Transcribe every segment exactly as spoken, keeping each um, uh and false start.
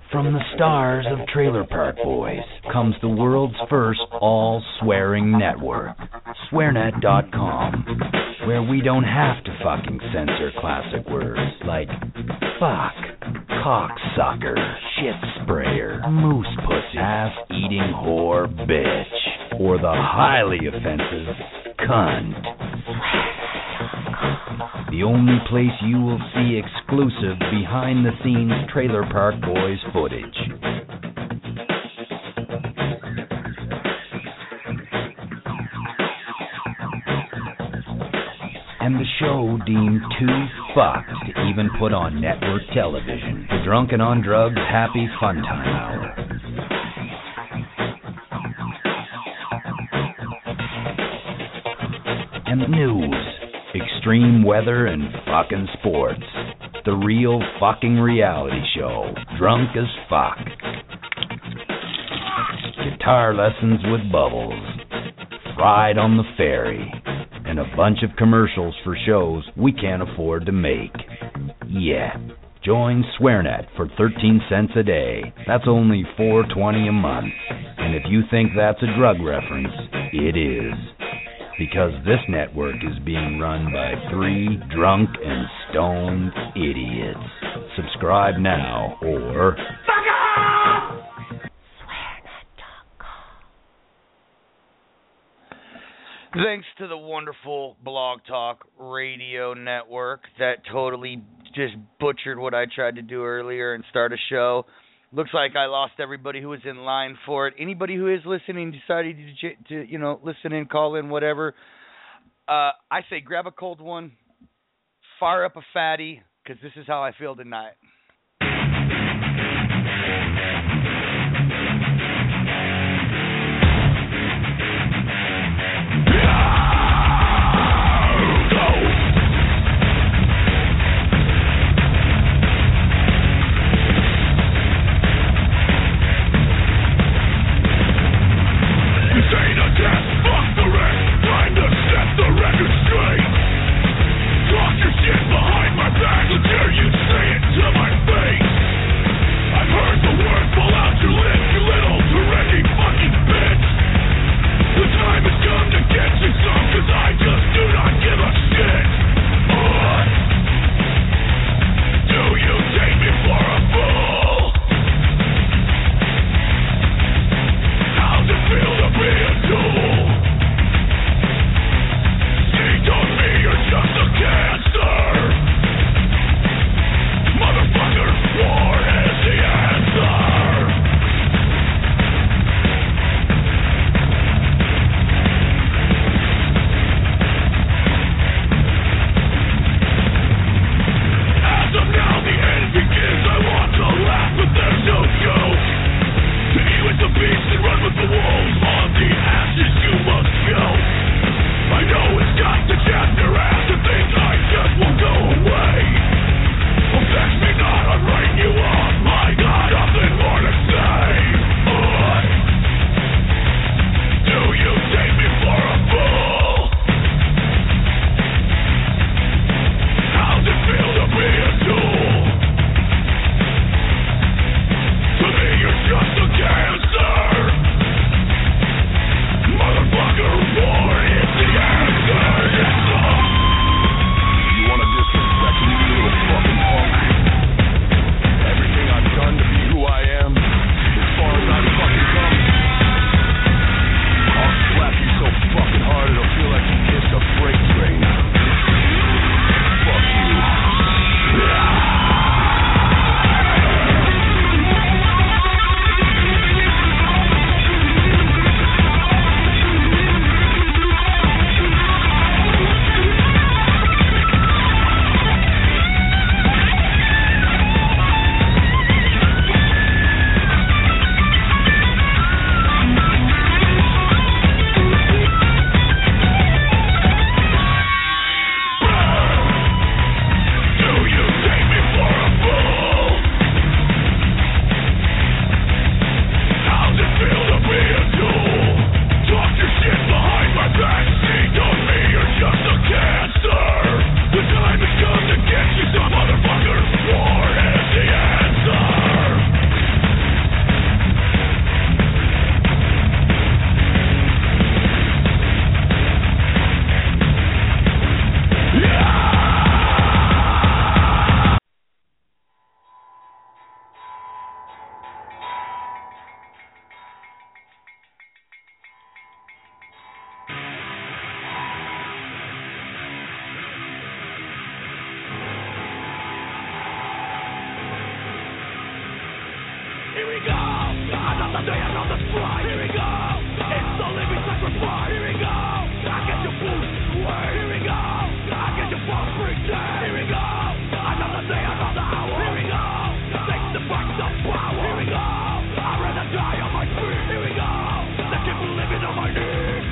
From the stars of Trailer Park Boys comes the world's first all-swearing network, swear net dot com, where we don't have to fucking censor classic words like fuck, cocksucker, shit sprayer, moose pussy, ass-eating whore, bitch, or the highly offensive cunt. The only place you will see exclusive behind-the-scenes Trailer Park Boys footage. And the show deemed too fucked to even put on network television. The Drunken on Drugs Happy Fun Time Hour. And the news. Extreme weather and fucking sports. The real fucking reality show. Drunk as fuck. Guitar lessons with Bubbles. Fried on the Ferry. And a bunch of commercials for shows we can't afford to make. Yeah. Join SwearNet for thirteen cents a day. That's only four dollars and twenty cents a month. And if you think that's a drug reference, it is. Because this network is being run by three drunk and stoned idiots. Subscribe now or fuck off! swear net dot com. Thanks to the wonderful Blog Talk Radio Network that totally just butchered what I tried to do earlier and start a show. Looks like I lost everybody who was in line for it. Anybody who is listening, decided to, to you know, listen in, call in, whatever. Uh, I say grab a cold one, fire up a fatty, because this is how I feel tonight. Talk your shit behind my back, how dare you say it to my Here we go. Another day, another strike. Here we go. It's the living sacrifice. Here we go. I get your boots away. Here we go. I get your false pretend. Here we go. Another day, another hour. Here we go. Take the back the power. Here we go. I'd rather die on my feet. Here we go. Than keep living on my knees.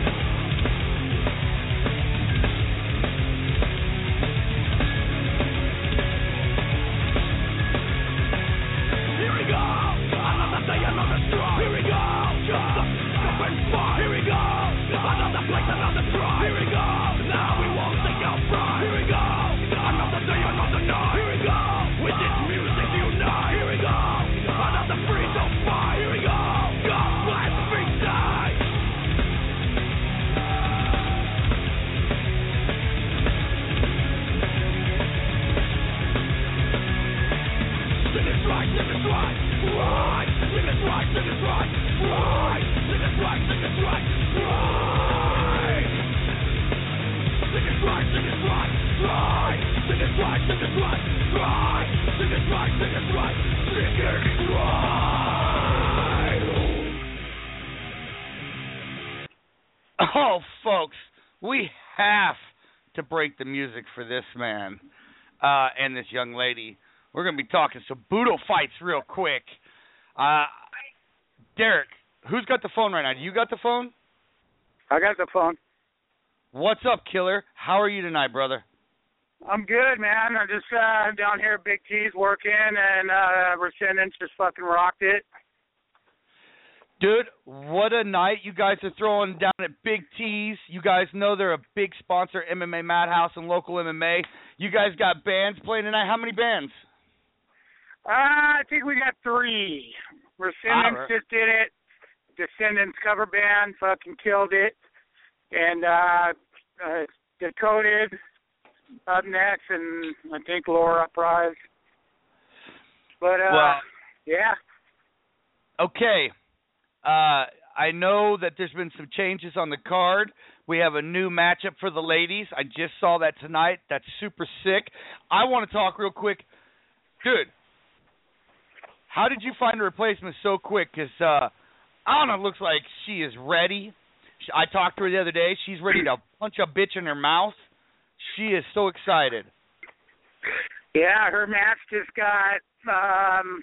Here we go. Another day, another strike. Here we go. Just a stop and fight. Here we go. Another place, another try. Here we go. Now we won't take our pride. Here we go. Another day, another night. Here we go. With this music unite. Here we go. Another freedom fight. Here we go. God bless Big Day. Sing it right, sing it right, right. Sing it right, sing it right, right. Sing it right, sing it right, right. Sing it right, sing it right, right. Sing it right, sing it right, right. Sing it right, sing it right, sing it right. Oh, folks, we have to break the music for this man uh, and this young lady. We're going to be talking some Budo fights real quick. Uh, Derek, who's got the phone right now? You got the phone? I got the phone. What's up, Killer? How are you tonight, brother? I'm good, man. I'm just uh, down here at Big T's working, and uh, Rescindance just fucking rocked it. Dude, what a night you guys are throwing down at Big T's. You guys know they're a big sponsor, M M A Madhouse and local M M A. You guys got bands playing tonight. How many bands? Uh, I think we got three. Rescindance right. just did it. Descendants cover band fucking killed it. And uh, uh, Decoded up next, and I think Laura Prize. But, uh, well, yeah. Okay. Uh, I know that there's been some changes on the card. We have a new matchup for the ladies. I just saw that tonight. That's super sick. I want to talk real quick. Dude, how did you find a replacement so quick? Because, uh, I don't know, it looks like she is ready. I talked to her the other day. She's ready to punch a bitch in her mouth. She is so excited. Yeah, her match just got um,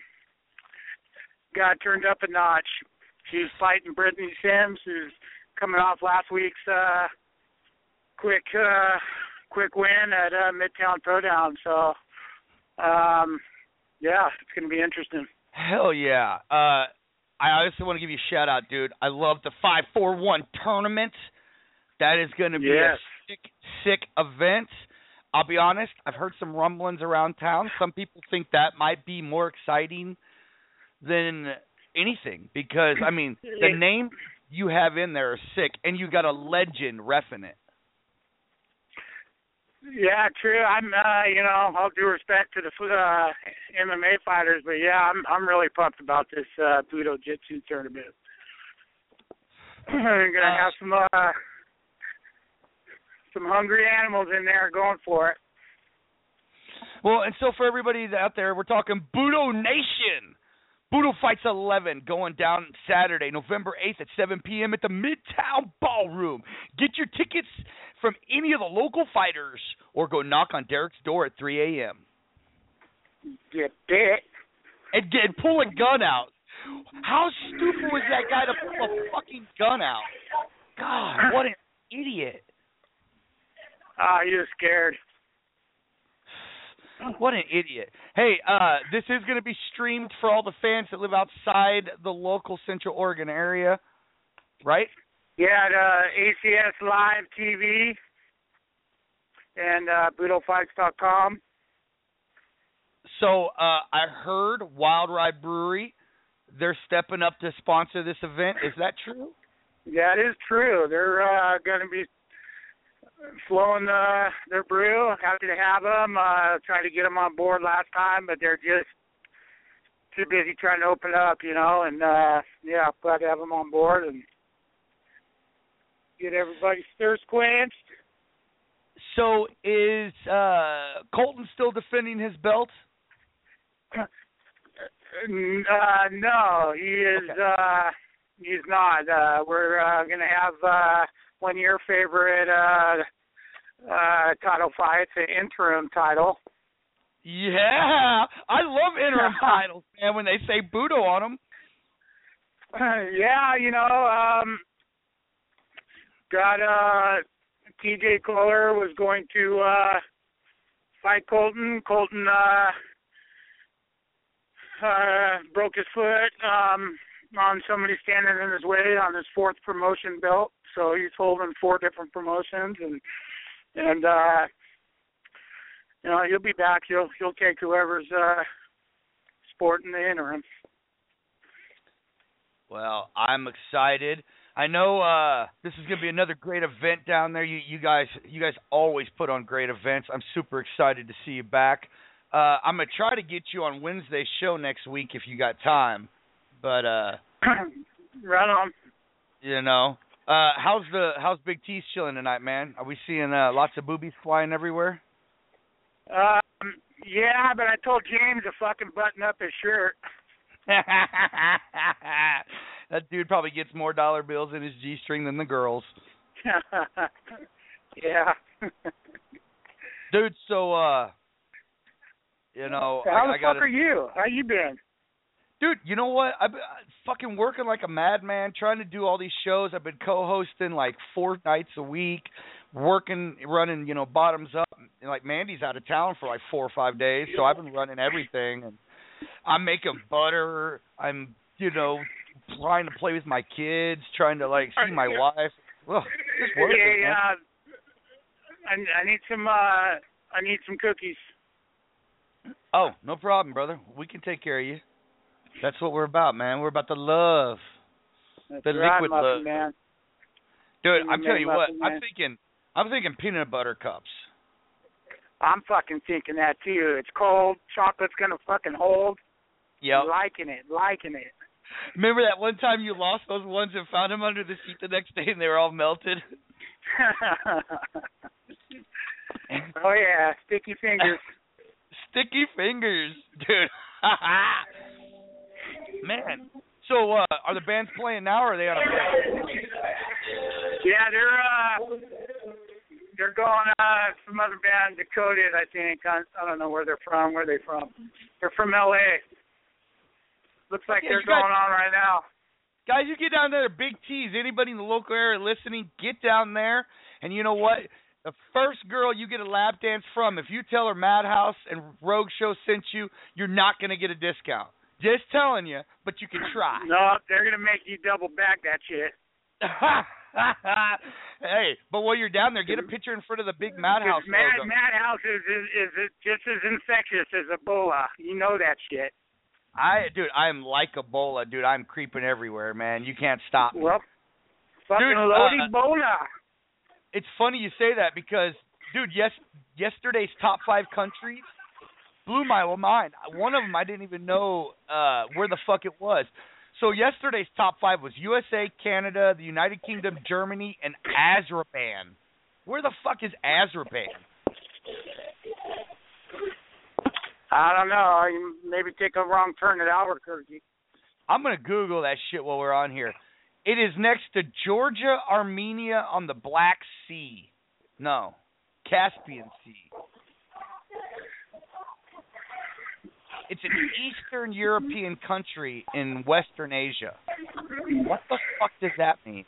got turned up a notch. She's fighting Brittany Sims, who's coming off last week's uh, quick uh, quick win at uh, Midtown Throwdown. So, um, yeah, it's going to be interesting. Hell yeah. Uh, I also want to give you a shout-out, dude. I love the five four one tournament. That is going to be yes. a sick, sick event. I'll be honest, I've heard some rumblings around town. Some people think that might be more exciting than anything because, I mean, the name you have in there is sick, and you got a legend reffing it. Yeah, true. I'm, uh, you know, all due respect to the uh, M M A fighters, but yeah, I'm, I'm really pumped about this uh, Budo Jitsu tournament. We're gonna have some, uh, some hungry animals in there going for it. Well, and so for everybody out there, we're talking Budo Nation. Budo Fights eleven going down Saturday, November eighth at seven p.m. at the Midtown Ballroom. Get your tickets from any of the local fighters or go knock on Derek's door at three a.m. Get it. And, get, and pull a gun out. How stupid was that guy to pull a fucking gun out? God, what an idiot. Ah, uh, you're scared. What an idiot. Hey, uh, this is going to be streamed for all the fans that live outside the local Central Oregon area, right? Yeah, at uh, A C S Live T V and uh, Budo Fights dot com. So uh, I heard Wild Ride Brewery, they're stepping up to sponsor this event. Is that true? That is true. They're uh, going to be flowing uh, their brew. Happy to have them. Uh, tried to get them on board last time, but they're just too busy trying to open up, you know. And, uh, yeah, glad to have them on board and get everybody's thirst quenched. So is uh, Colton still defending his belt? Uh, no, he is. Okay. Uh, he's not. Uh, we're uh, gonna have uh, one of your favorite uh, uh, title fights, an interim title. Yeah, I love interim titles, man. When they say Budo on them. Uh, yeah, you know, um, got uh, T J Kohler was going to uh, fight Colton. Colton uh, uh, broke his foot um, on somebody standing in his way on his fourth promotion belt. So he's holding four different promotions, and and uh, you know he'll be back. He'll he'll take whoever's uh, sporting the interim. Well, I'm excited. I know uh, this is gonna be another great event down there. You you guys you guys always put on great events. I'm super excited to see you back. Uh, I'm gonna try to get you on Wednesday's show next week if you got time. But uh, right on. You know, uh, how's the how's Big T's chilling tonight, man? Are we seeing uh, lots of boobies flying everywhere? Um, yeah, but I told James to fucking button up his shirt. That dude probably gets more dollar bills in his G-string than the girls. Yeah. Dude, so, uh, you know, How I, the I gotta, fuck are you? How you been? Dude, you know what? I've been fucking working like a madman, trying to do all these shows. I've been co-hosting like four nights a week, working, running, you know, bottoms up. And, like, Mandy's out of town for like four or five days, so I've been running everything. And I'm making butter. I'm, you know, trying to play with my kids, trying to, like, see my wife. Well, just working, yeah, man. uh, I, I need some. Uh, I need some cookies. Oh, no problem, brother. We can take care of you. That's what we're about, man. We're about the love. That's The right, liquid muffin love. man. Dude, Peanut I'm telling you what, muffin I'm man. thinking I'm thinking peanut butter cups. I'm fucking thinking that too. It's cold. Chocolate's gonna fucking hold. Yep. Liking it. Liking it. Remember that one time you lost those ones and found them under the seat the next day and they were all melted? Oh yeah, sticky fingers. Sticky fingers, dude. Man. So, uh, are the bands playing now or are they on a break? Yeah, they're uh, they're going. Uh, some other band, Decoded, I think. I, I don't know where they're from. Where are they from? They're from L A. Looks like Yeah, they're you guys- going on right now. Guys, you get down there to Big T's. Anybody in the local area listening, get down there. And you know what? The first girl you get a lap dance from, if you tell her Madhouse and Rogue Show sent you, you're not going to get a discount. Just telling you, but you can try. No, they're gonna make you double back that shit. Hey, but while you're down there, get a picture in front of the big Madhouse Mad, logo. Madhouse is, is is just as infectious as Ebola. You know that shit. I, dude, I am like Ebola, dude. I'm creeping everywhere, man. You can't stop me. Well, fucking Dude, load uh, Ebola. It's funny you say that because, dude, yes, yesterday's top five countries blew my mind. One of them I didn't even know uh, where the fuck it was. So yesterday's top five was U S A, Canada, the United Kingdom, Germany, and Azerbaijan. Where the fuck is Azerbaijan? I don't know. You maybe take a wrong turn at Albuquerque. I'm going to Google that shit while we're on here. It is next to Georgia, Armenia on the Black Sea. No, Caspian Sea. It's an Eastern European country in Western Asia. What the fuck does that mean?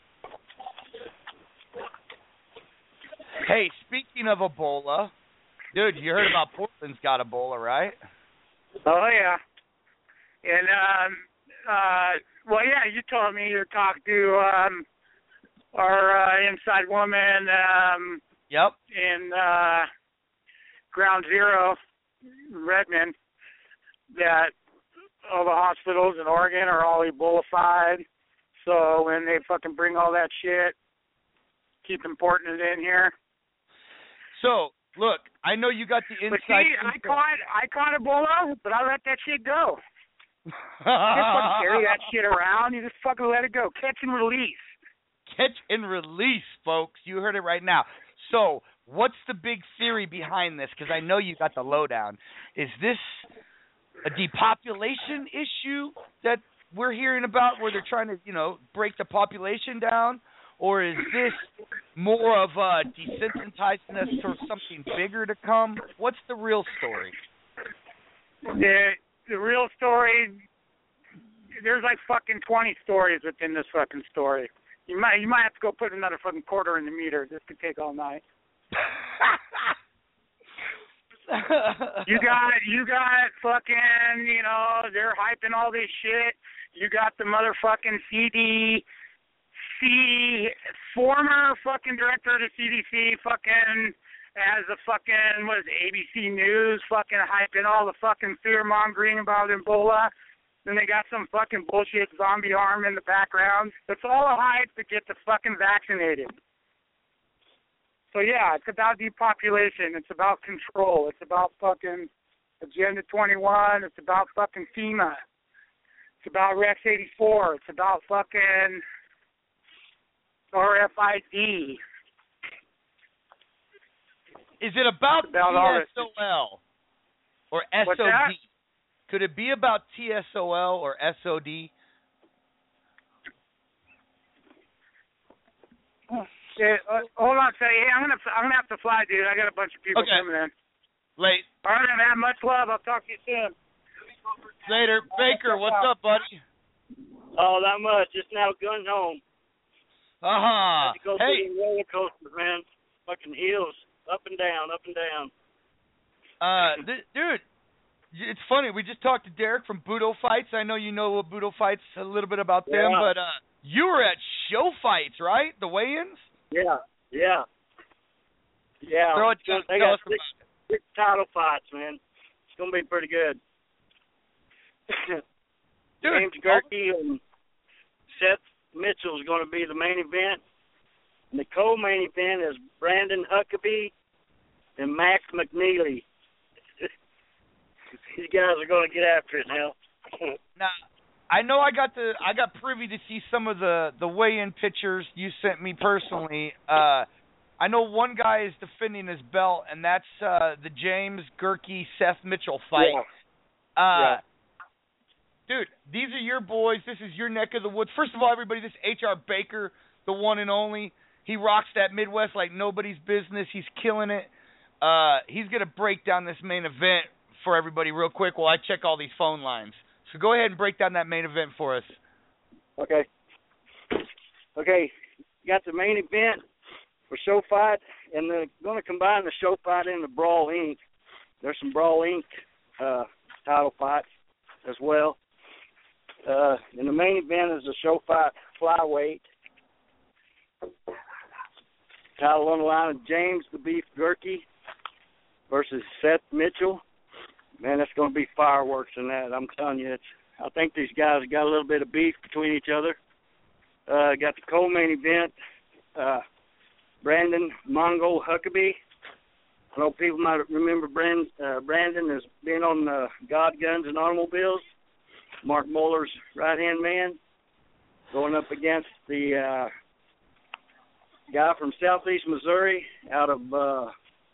Hey, speaking of Ebola, dude, you heard about Portland's got Ebola, right? Oh yeah. And um uh well yeah, you told me you talked to um our uh, inside woman um Yep. in uh Ground Zero, Redmond, that all the hospitals in Oregon are all Ebola-fied. So when they fucking bring all that shit, keep importing it in here. So, look, I know you got the But inside. see, I info. caught I caught Ebola, but I let that shit go. You just fucking carry that shit around. You just fucking let it go. Catch and release. Catch and release, folks. You heard it right now. So, what's the big theory behind this? Because I know you got the lowdown. Is this a depopulation issue that we're hearing about, where they're trying to, you know, break the population down? Or is this more of uh, desensitizing us for something bigger to come? What's the real story? The, the real story, there's like fucking twenty stories within this fucking story. You might you might have to go put another fucking quarter in the meter. This could take all night. you got you got fucking, you know, they're hyping all this shit. You got the motherfucking C D C, former fucking director of the C D C, fucking as a fucking, what is it, A B C News, fucking hyping all the fucking fear-mongering about Ebola. Then they got some fucking bullshit zombie arm in the background. It's all a hype to get the fucking vaccinated. So, yeah, it's about depopulation. It's about control. It's about fucking Agenda twenty-one. It's about fucking FEMA. It's about Rex eighty-four. It's about fucking R F I D. Is it about, about T S O L or S O D? What's that? Could it be about T S O L or S O D? Yeah, uh, hold on a second. Hey, I'm gonna I'm gonna have to fly, dude. I got a bunch of people Okay. coming in. Late. All right, man. Much love. I'll talk to you soon. Later. Baker, what's up, buddy? Oh, not much. Just now going home. Uh-huh. Had to go Hey, through the roller coaster, man. Fucking hills, up and down, up and down. uh, th- dude, it's funny. We just talked to Derek from Budo Fights. I know you know Budo Fights, a little bit about them, Yeah. but uh, you were at Show Fights, right? The weigh-ins? Yeah, yeah, yeah. Throw it So down. they Tell got us six, about it. six title fights, man. It's gonna be pretty good. Dude, James Gerke and Seth Mitchell is going to be the main event. And the co-main event is Brandon Huckabee and Max McNeely. These guys are going to get after it now. now, I know I got the I got privy to see some of the the weigh-in pictures you sent me personally. Uh, I know one guy is defending his belt, and that's uh, the James Gerke Seth Mitchell fight. Yeah. Uh, Yeah. Dude, these are your boys. This is your neck of the woods. First of all, everybody, this is H R Baker, the one and only. He rocks that Midwest like nobody's business. He's killing it. Uh, he's going to break down this main event for everybody real quick while I check all these phone lines. So go ahead and break down that main event for us. Okay. Okay, you got the main event for Show Fight, and they're going to combine the Show Fight and the Brawl Incorporated. There's some Brawl Incorporated uh, title fights as well. Uh, and the main event is the Show Fight flyweight. Title on the line of James the Beef Gerke versus Seth Mitchell. Man, that's going to be fireworks in that. I'm telling you, it's. I think these guys got a little bit of beef between each other. Uh, got the co-main event, uh, Brandon Mongol Huckabee. I know people might remember Brand, uh, Brandon as being on uh, God Guns and Automobiles, Mark Muller's right-hand man, going up against the uh, guy from Southeast Missouri out of uh,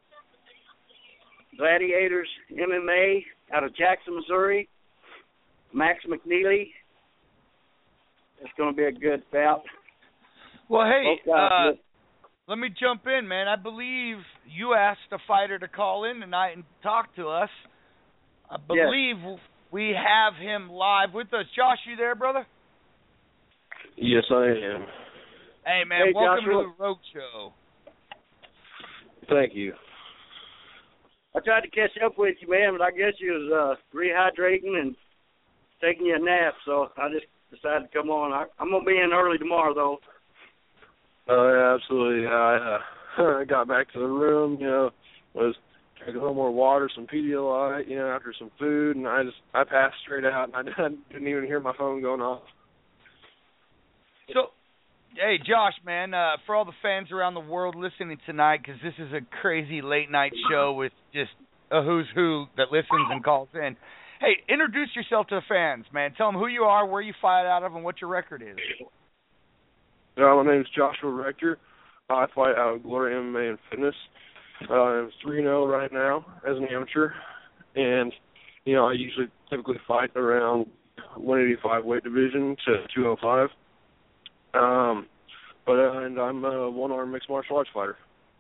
Gladiators M M A out of Jackson, Missouri, Max McNeely. It's going to be a good bout. Well, hey, Both guys uh, look- let me jump in, man. I believe you asked a fighter to call in tonight and talk to us. I believe we have him live with us. Josh, you there, brother? Yes, I am. Hey, man, Hey, welcome Joshua. to the Road Show. Thank you. I tried to catch up with you, man, but I guess you was uh, rehydrating and taking you a nap, so I just decided to come on. I, I'm going to be in early tomorrow, though. Oh, yeah, absolutely. I uh, got back to the room, you know, was drank a little more water, some Pedialyte, you know, after some food, and I just, I passed straight out, and I didn't even hear my phone going off. So, hey, Josh, man, uh, for all the fans around the world listening tonight, because this is a crazy late-night show with just a who's who that listens and calls in. Hey, introduce yourself to the fans, man. Tell them who you are, where you fight out of, and what your record is. Uh, my name is Joshua Rector. I fight out of Glory M M A and Fitness. Uh, I'm three and oh right now as an amateur. And, you know, I usually typically fight around one eighty-five weight division to two oh five. Um, but uh, and I'm a one-arm mixed martial arts fighter.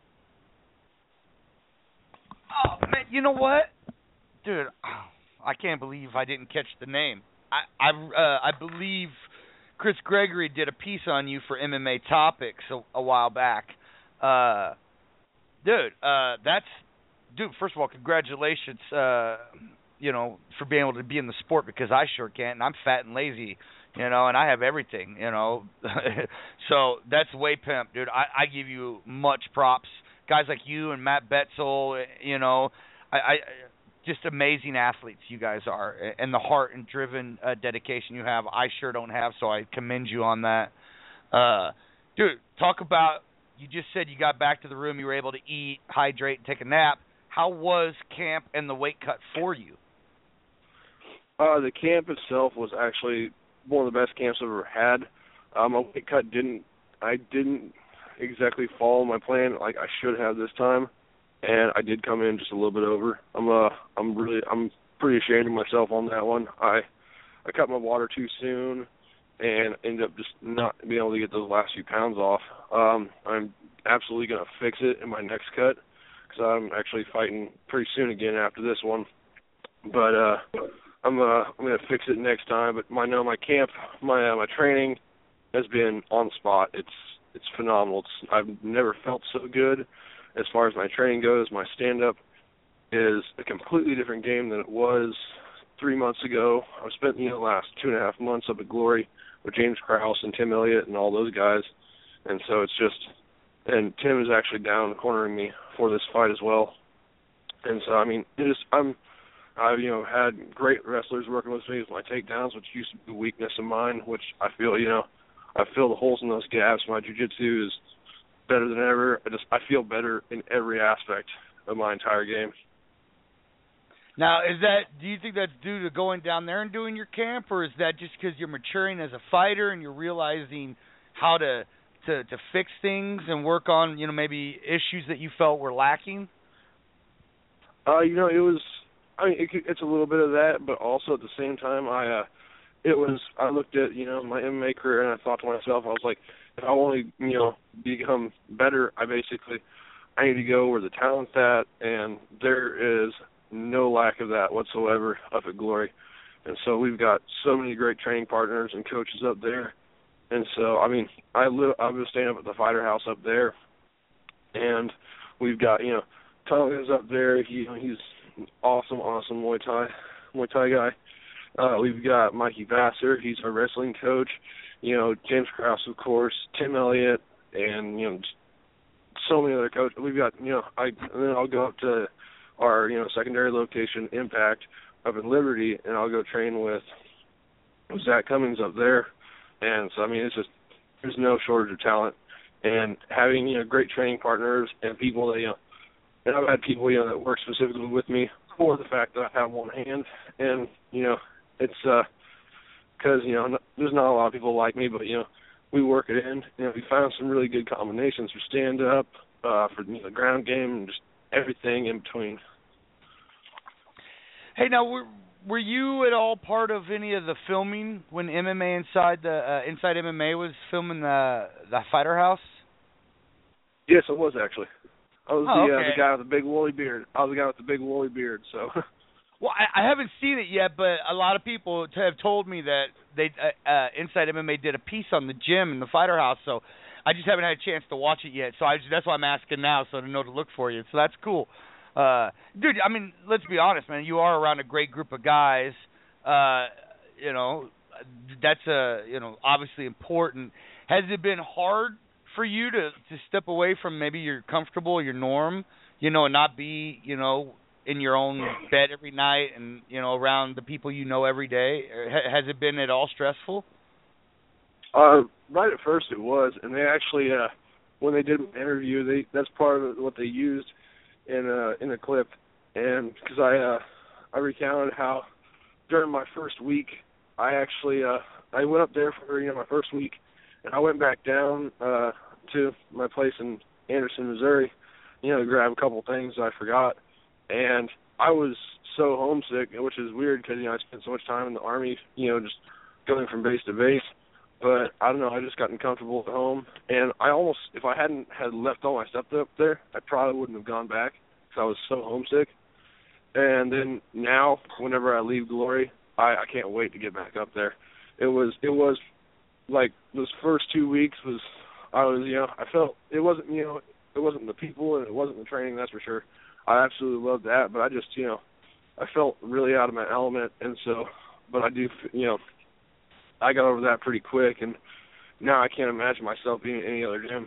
Oh man, you know what, dude? I can't believe I didn't catch the name. I I uh, I believe Chris Gregory did a piece on you for M M A Topics a, a while back. Uh, dude, uh, that's dude. First of all, congratulations. Uh, you know, for being able to be in the sport, because I sure can't, and I'm fat and lazy. You know, and I have everything, you know. So that's way pimp, dude. I, I give you much props. Guys like you and Matt Betzel, you know, I, I just amazing athletes you guys are. And the heart and driven uh, dedication you have, I sure don't have, so I commend you on that. Uh, dude, talk about, you just said you got back to the room, you were able to eat, hydrate, and take a nap. How was camp and the weight cut for you? Uh, the camp itself was actually one of the best camps I've ever had. Um, my weight cut didn't, I didn't exactly follow my plan like I should have this time, and I did come in just a little bit over. I'm uh, I'm really, I'm pretty ashamed of myself on that one. I, I cut my water too soon, and ended up just not being able to get those last few pounds off. Um, I'm absolutely gonna fix it in my next cut, because I'm actually fighting pretty soon again after this one. But uh. I'm uh I'm gonna fix it next time. But my no my camp my uh, my training has been on the spot. It's it's phenomenal. It's, I've never felt so good as far as my training goes. My stand up is a completely different game than it was three months ago. I've spent you know the last two and a half months up at Glory with James Krause and Tim Elliott and all those guys, and so it's just and Tim is actually down cornering me for this fight as well. And so I mean it is I'm. I've, you know, had great wrestlers working with me with my takedowns, which used to be a weakness of mine, which I feel, you know, I feel the holes in those gaps. My jiu-jitsu is better than ever. I just, I feel better in every aspect of my entire game. Now, is that, do you think that's due to going down there and doing your camp, or is that just because you're maturing as a fighter and you're realizing how to, to, to fix things and work on, you know, maybe issues that you felt were lacking? Uh, you know, it was, I mean, it, it's a little bit of that, but also at the same time, I, uh, it was, I looked at, you know, my M M A career and I thought to myself, I was like, if I want to, you know, become better, I basically, I need to go where the talent's at, and there is no lack of that whatsoever up at Glory. And so we've got so many great training partners and coaches up there. And so, I mean, I live, I was staying up at the Fighter House up there, and we've got, you know, Tonga's up there. He, you know, he's awesome, awesome Muay Thai, Muay Thai guy. Uh, we've got Mikey Vassar. He's our wrestling coach. You know, James Krause, of course, Tim Elliott, and, you know, so many other coaches. We've got, you know, I and then I'll go up to our, you know, secondary location, Impact, up in Liberty, and I'll go train with Zach Cummings up there. And so, I mean, it's just, there's no shortage of talent. And having, you know, great training partners and people that, you know, and I've had people, you know, that work specifically with me for the fact that I have one hand. And, you know, it's because, uh, you know, there's not a lot of people like me, but, you know, we work it in. You know, we found some really good combinations for stand-up, uh, for you know, the ground game, and just everything in between. Hey, now, were, were you at all part of any of the filming when M M A Inside the uh, Inside M M A was filming the the Fighter House? Yes, I was actually. I was oh, the, okay. uh, the guy with the big woolly beard. I was the guy with the big woolly beard. So. Well, I, I haven't seen it yet, but a lot of people have told me that they uh, uh, Inside M M A did a piece on the gym in the Fighter House. So I just haven't had a chance to watch it yet. So I just, that's why I'm asking now, so to know to look for you. So that's cool. Uh, dude, I mean, let's be honest, man. You are around a great group of guys. Uh, you know, that's a you know obviously important. Has it been hard for you to, to step away from maybe your comfortable, your norm, you know, and not be, you know, in your own bed every night and, you know, around the people you know every day? Has it been at all stressful? Uh, right at first it was, and they actually, uh, when they did my interview, they that's part of what they used in uh, in a clip, and because I uh, I recounted how during my first week I actually uh, I went up there for you know my first week, and I went back down uh, to my place in Anderson, Missouri, you know, to grab a couple things I forgot, and I was so homesick, which is weird because, you know, I spent so much time in the Army, you know, just going from base to base. But I don't know, I just gotten comfortable at home. And I almost, if I hadn't had left all my stuff up there, I probably wouldn't have gone back because I was so homesick. And then now, whenever I leave Glory, I, I can't wait to get back up there. It was, it was like those first two weeks was, I was, you know, I felt, it wasn't, you know, it wasn't the people and it wasn't the training, that's for sure. I absolutely loved that, but I just, you know, I felt really out of my element. And so, but I do, you know, I got over that pretty quick, and now I can't imagine myself being in any other gym.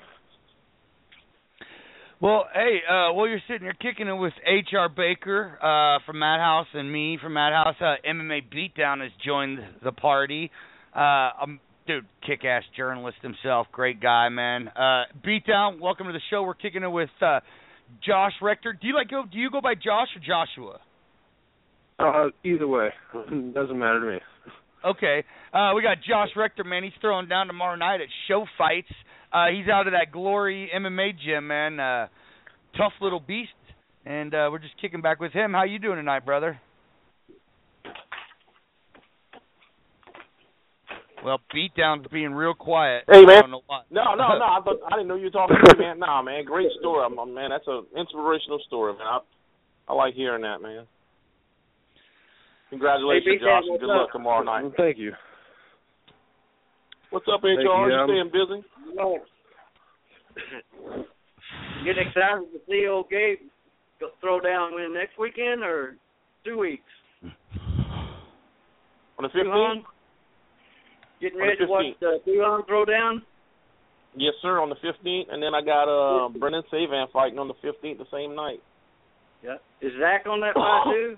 Well, hey, uh, while you're sitting here kicking it with H R. Baker uh, from Madhouse and me from Madhouse, uh, M M A Beatdown has joined the party. Uh, um, dude, kick-ass journalist himself, great guy, man. Uh, Beatdown, welcome to the show. We're kicking it with uh, Josh Rector. Do you like go? Do you go by Josh or Joshua? Uh, either way, doesn't matter to me. Okay, uh, we got Josh Rector, man. He's throwing down tomorrow night at Show Fights. Uh, he's out of that Glory M M A gym, man. Uh, tough little beast, and uh, we're just kicking back with him. How you doing tonight, brother? Well, Beatdown's being real quiet. Hey, man. I don't know why. No, no, no. I, thought, I didn't know you were talking to me, man. Nah, man. Great story, man. That's an inspirational story, man. I, I like hearing that, man. Congratulations, hey, Josh, and what's good up? luck tomorrow night. Thank you. What's up, H R? Thank You, you, um, staying busy? No. Getting excited to see old Gabe go throw down when next weekend or two weeks? On the fifteenth? Getting On the ready to watch the Duhan throw down? Yes, sir, on the fifteenth. And then I got uh, Brendan Savan fighting on the fifteenth the same night. Yeah. Is Zach on that fight, too?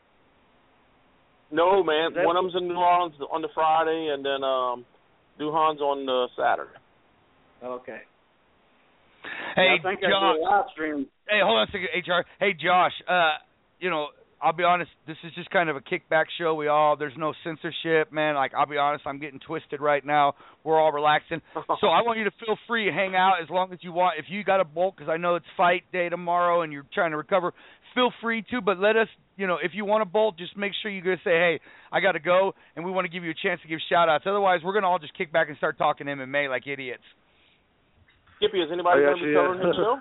No, man. That, One of them's in New Orleans on the Friday, and then um, Duhan's on the Saturday. Okay. Hey, I think Josh. I did a live stream. Hey, hold on a second, H R. Hey, Josh. Uh, you know, I'll be honest. This is just kind of a kickback show. We all there's no censorship, man. Like I'll be honest, I'm getting twisted right now. We're all relaxing. So I want you to feel free to hang out as long as you want. If you got a bolt, because I know it's fight day tomorrow and you're trying to recover, feel free to. But let us, you know, if you want a bolt, just make sure you go say, hey, I got to go, and we want to give you a chance to give shout-outs. Otherwise, we're going to all just kick back and start talking M M A like idiots. Skippy, is anybody Oh, going to be yeah. covering his show?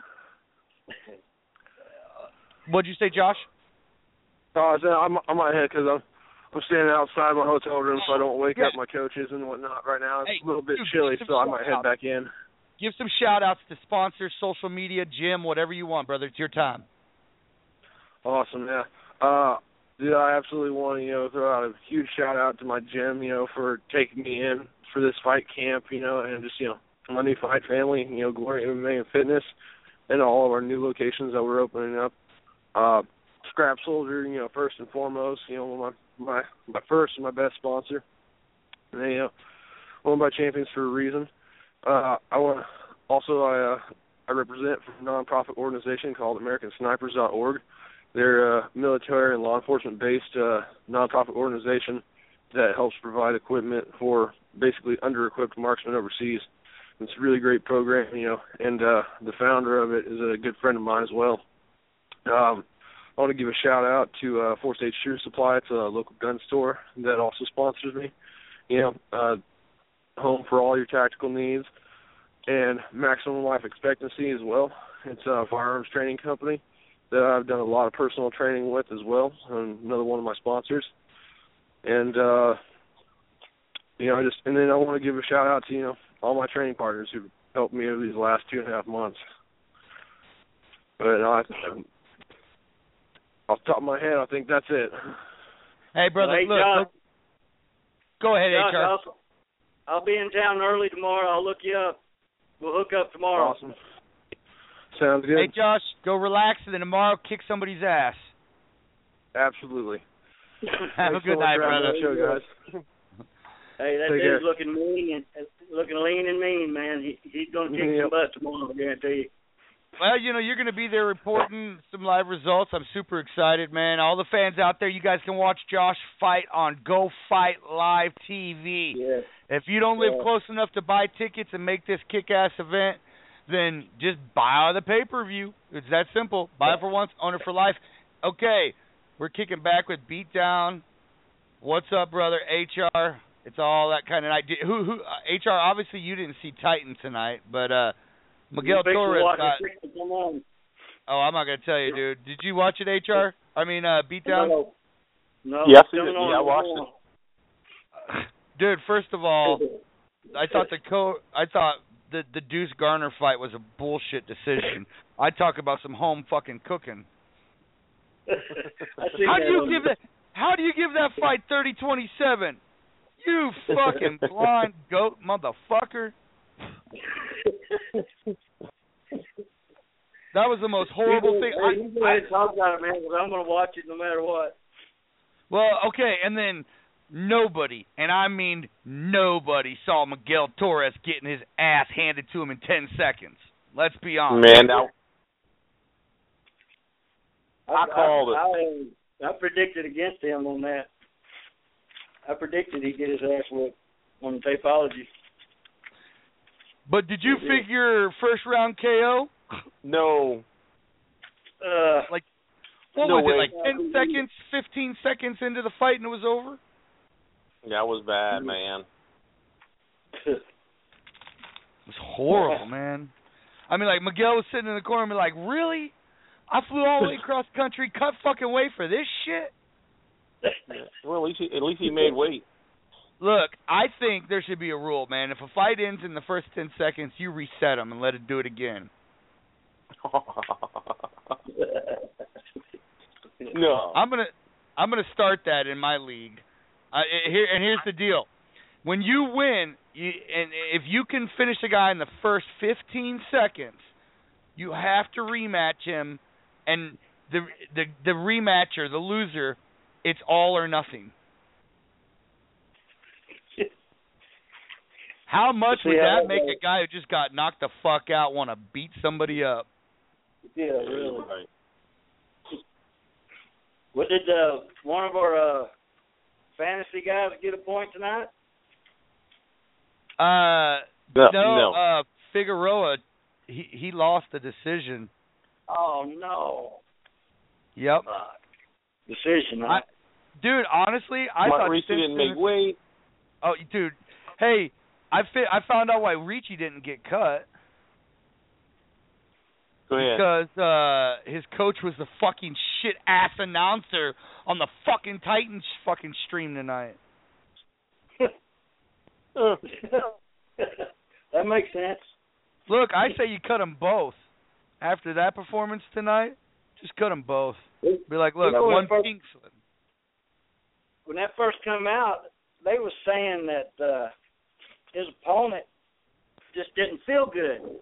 What'd you say, Josh? Oh, I I'm, I'm my head because I'm I'm standing outside my hotel room so I don't wake Yeah. up my coaches and whatnot right now. It's Hey, a little bit dude, chilly, give so I some might head shout-outs. back in. Give some shout-outs to sponsors, social media, gym, whatever you want, brother. It's your time. Awesome, yeah. Uh, dude, I absolutely want to, you know, throw out a huge shout out to my gym, you know, for taking me in for this fight camp, you know, and just, you know, my new fight family, you know, Glory M M A and Fitness, and all of our new locations that we're opening up. Uh, Scrap Soldier, you know, first and foremost, you know, my my my first and my best sponsor. And they, you know, owned by champions for a reason. Uh, I want also I uh, I represent for a nonprofit organization called American Snipers dot org. They're a military and law enforcement based uh, nonprofit organization that helps provide equipment for basically under-equipped marksmen overseas. It's a really great program, you know, and uh, the founder of it is a good friend of mine as well. Um, I want to give a shout out to uh, Four State Shoe Supply. It's a local gun store that also sponsors me. You know, uh, home for all your tactical needs, and Maximum Life Expectancy as well. It's a firearms training company that I've done a lot of personal training with as well, and another one of my sponsors. And uh, you know, I just and then I want to give a shout out to you know all my training partners who helped me over these last two and a half months. But uh, I, off the top of my head, I think that's it. Hey, brother, Hey, look, Josh. look. Go ahead, Josh, H R. I'll, I'll be in town early tomorrow. I'll look you up. We'll hook up tomorrow. Awesome. Sounds good. Hey, Josh, go relax, and then tomorrow kick somebody's ass. Absolutely. Have a Thanks good so much night, for having brother. me on the show, guys. Hey, that Take dude's care. looking mean and looking lean and mean, man. He, he's gonna kick Yep. some butt tomorrow, I guarantee you. Well, you know, you're going to be there reporting some live results. I'm super excited, man. All the fans out there, you guys can watch Josh fight on Go Fight Live T V. Yeah. If you don't live Yeah. close enough to buy tickets and make this kick-ass event, then just buy out the pay-per-view. It's that simple. Buy it for once, own it for life. Okay, We're kicking back with Beatdown. What's up, brother? H R. It's all that kind of idea. Who, who? Uh, H R. Obviously, you didn't see Titan tonight, but uh, Miguel Torres got. Oh, I'm not gonna tell you, dude. Did you watch it, H R? I mean, uh, Beatdown. No. No. Yes, yeah, I watched it. Dude, first of all, I thought the co. I thought the the Deuce Garner fight was a bullshit decision. I talk about some home fucking cooking. How do you give that? How do you give that fight thirty twenty-seven? You fucking blind goat motherfucker. That was the most horrible thing. I, you go ahead and talk about it, man, because I'm going to watch it no matter what. Well, okay, and then nobody, and I mean nobody, saw Miguel Torres getting his ass handed to him in ten seconds. Let's be honest. Man, now, I, I called I, it. I, I predicted against him on that. I predicted he'd get his ass whipped on the Tapology. But did you figure first round K O? No. Uh, like, what no was way. it, like ten seconds, fifteen seconds into the fight and it was over? That was bad, man. It was horrible, man. I mean, like, Miguel was sitting in the corner and be like, really? I flew all the way across the country, cut fucking weight for this shit? Yeah. Well, at least he, at least he made weight. Look, I think there should be a rule, man. If a fight ends in the first ten seconds, you reset them and let it do it again. No. I'm gonna, I'm gonna start that in my league. Uh, here and here's the deal: when you win, you, and if you can finish a guy in the first fifteen seconds, you have to rematch him, and the the the rematcher, the loser, it's all or nothing. How much would that make a guy who just got knocked the fuck out want to beat somebody up? Yeah, really. What did uh, one of our uh, fantasy guys get a point tonight? Uh, no, no, no. Uh, Figueroa, he he lost the decision. Oh no. Yep. Uh, decision, huh? I, dude, honestly, I What, thought Ricci didn't make Simpson, weight. Oh, dude, hey, I fi- I found out why Ricci didn't get cut. Go ahead. Because uh, his coach was the fucking shit ass announcer on the fucking Titans fucking stream tonight. That makes sense. Look, I say you cut them both. After that performance tonight, just cut them both. Be like, look, You know, one first, Kingsland. When that first came out, they were saying that uh, his opponent just didn't feel good.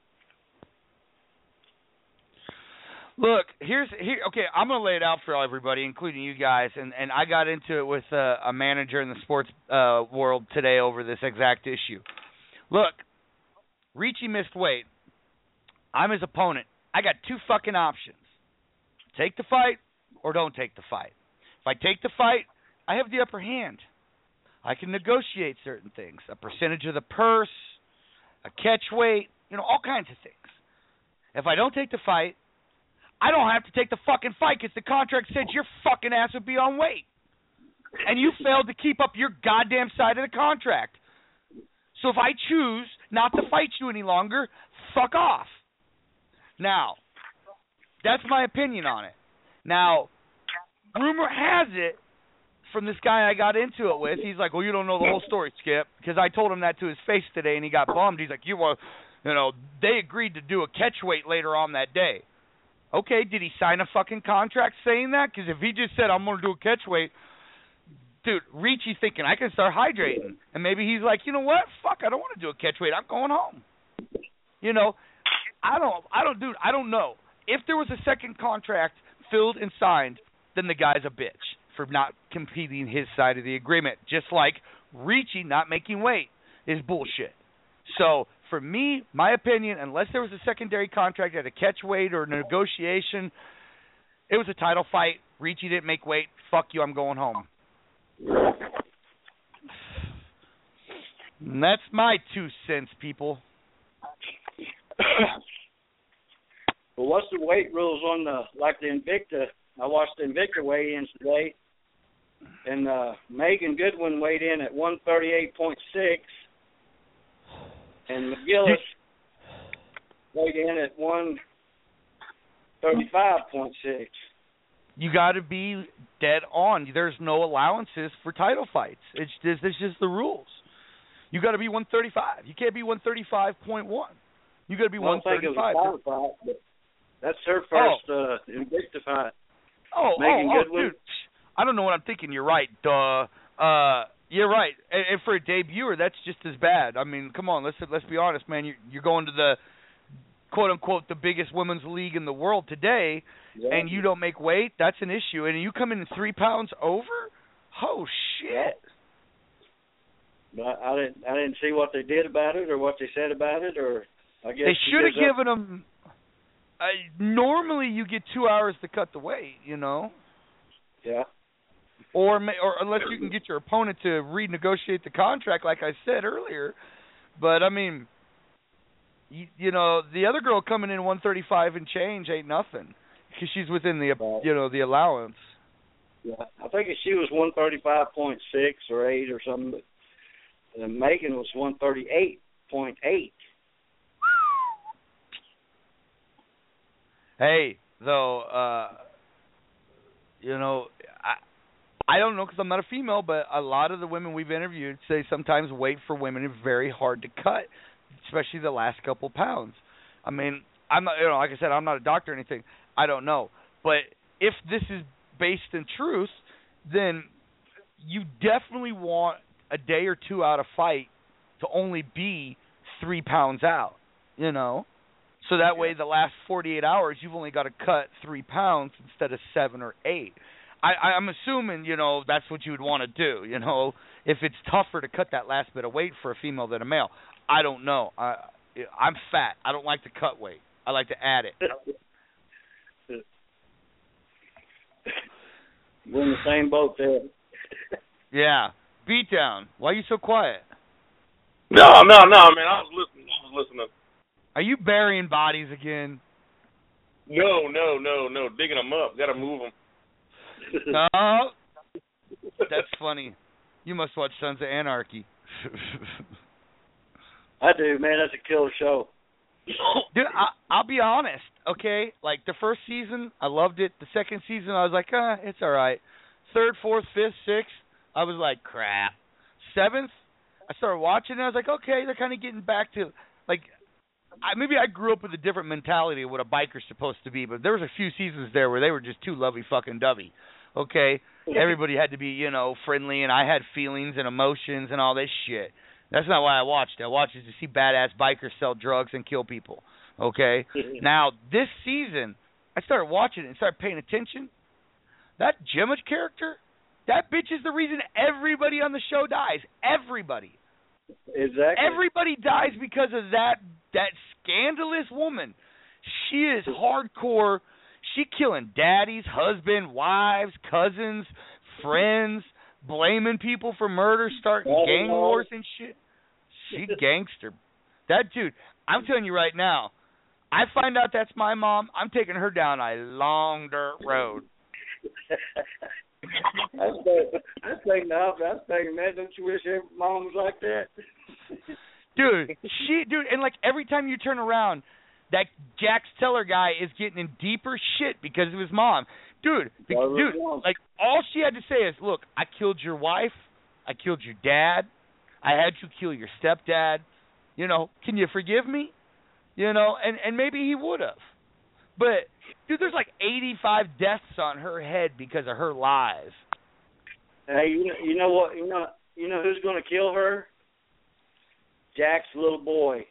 Look, here's here. Okay, I'm gonna lay it out for everybody, including you guys. And, and I got into it with uh, a manager in the sports uh, world today over this exact issue. Look, Ricci missed weight. I'm his opponent. I got two fucking options: take the fight or don't take the fight. If I take the fight, I have the upper hand. I can negotiate certain things, a percentage of the purse, a catch weight, you know, all kinds of things. If I don't take the fight, I don't have to take the fucking fight because the contract said your fucking ass would be on weight. And you failed to keep up your goddamn side of the contract. So if I choose not to fight you any longer, fuck off. Now, that's my opinion on it. Now, rumor has it, from this guy I got into it with, he's like, well, you don't know the whole story, Skip, because I told him that to his face today, and he got bummed. He's like, you were, you know, they agreed to do a catch weight later on that day. Okay, did he sign a fucking contract saying that? Because if he just said, I'm going to do a catch weight, dude, Ricci's thinking, I can start hydrating. And maybe he's like, you know what? Fuck, I don't want to do a catch weight. I'm going home. You know, I don't, I don't, dude, I don't know. If there was a second contract filled and signed, then the guy's a bitch for not competing his side of the agreement. Just like Ricci not making weight is bullshit. So, for me, my opinion, unless there was a secondary contract at a catch weight or a negotiation, it was a title fight. Ricci didn't make weight. Fuck you, I'm going home. And that's my two cents, people. Well, what's the weight rules on the, like the Invicta I watched the Invicta weigh-ins today, and uh, Megan Goodwin weighed in at one thirty-eight point six, and McGillis weighed in at one thirty-five point six. You got to be dead on. There's no allowances for title fights. It's just, it's just the rules. You got to be one thirty-five. You can't be one thirty-five point one. You got to be well, one thirty-five. I think it was a title fight, but that's her first oh. uh, Invicta fight. Oh, Megan oh, Goodwin. oh, dude. I don't know what I'm thinking. You're right. Duh. Uh, you're right. And, and for a debuter, that's just as bad. I mean, come on. Let's let's be honest, man. You're, you're going to the quote unquote the biggest women's league in the world today, yeah. and you don't make weight. That's an issue. And you come in three pounds over. Oh shit. But I didn't. I didn't see what they did about it or what they said about it, or I guess they should have given up. them. Uh, normally, you get two hours to cut the weight. You know. Yeah. Or, or unless you can get your opponent to renegotiate the contract, like I said earlier. But I mean, you, you know, the other girl coming in one thirty-five and change ain't nothing because she's within the you know the allowance. Yeah, I think she was one thirty-five point six or eight or something. But and Megan was one thirty-eight point eight. Hey, though, uh, you know, I I don't know because I'm not a female, but a lot of the women we've interviewed say sometimes weight for women is very hard to cut, especially the last couple pounds. I mean, I'm not, you know, like I said, I'm not a doctor or anything. I don't know, but if this is based in truth, then you definitely want a day or two out of fight to only be three pounds out, you know? So that way the last forty-eight hours, you've only got to cut three pounds instead of seven or eight. I, I'm assuming, you know, that's what you would want to do, you know, if it's tougher to cut that last bit of weight for a female than a male. I don't know. I, I'm fat. I don't like to cut weight. I like to add it. We're in the same boat there. Yeah. Beatdown. Why are you so quiet? No, no, no, man. I was listening. I was listening. Are you burying bodies again? No, no, no, no. Digging them up. Got to move them. No. That's funny. You must watch Sons of Anarchy. I do, man. That's a killer show. Dude, I, I'll be honest, okay? Like, the first season, I loved it. The second season, I was like, ah, it's all right. Third, fourth, fifth, sixth, I was like, crap. Seventh, I started watching it. I was like, okay, they're kind of getting back to, like, I, maybe I grew up with a different mentality of what a biker's supposed to be, but there was a few seasons there where they were just too lovey-fucking-dovey, okay? Everybody had to be, you know, friendly, and I had feelings and emotions and all this shit. That's not why I watched it. I watched it to see badass bikers sell drugs and kill people, okay? Now, this season, I started watching it and started paying attention. That Gemma character, that bitch is the reason everybody on the show dies. Everybody. Exactly. Everybody dies because of that that scandalous woman. She is hardcore. She killing daddies, husband, wives, cousins, friends, blaming people for murder, starting gang wars and shit. She gangster. That dude, I'm telling you right now, I find out that's my mom, I'm taking her down a long dirt road. That's like, that's like, no, that's like, man, don't you wish every mom was like that? Dude, she, dude, and like every time you turn around, that Jax Teller guy is getting in deeper shit because of his mom. Dude, the, dude, like all she had to say is, look, I killed your wife, I killed your dad, I had you kill your stepdad. You know, can you forgive me? You know, and, and maybe he would have. But, dude, there's like eighty-five deaths on her head because of her lies. Hey, you know, you know what? You know, you know who's going to kill her? Jack's little boy,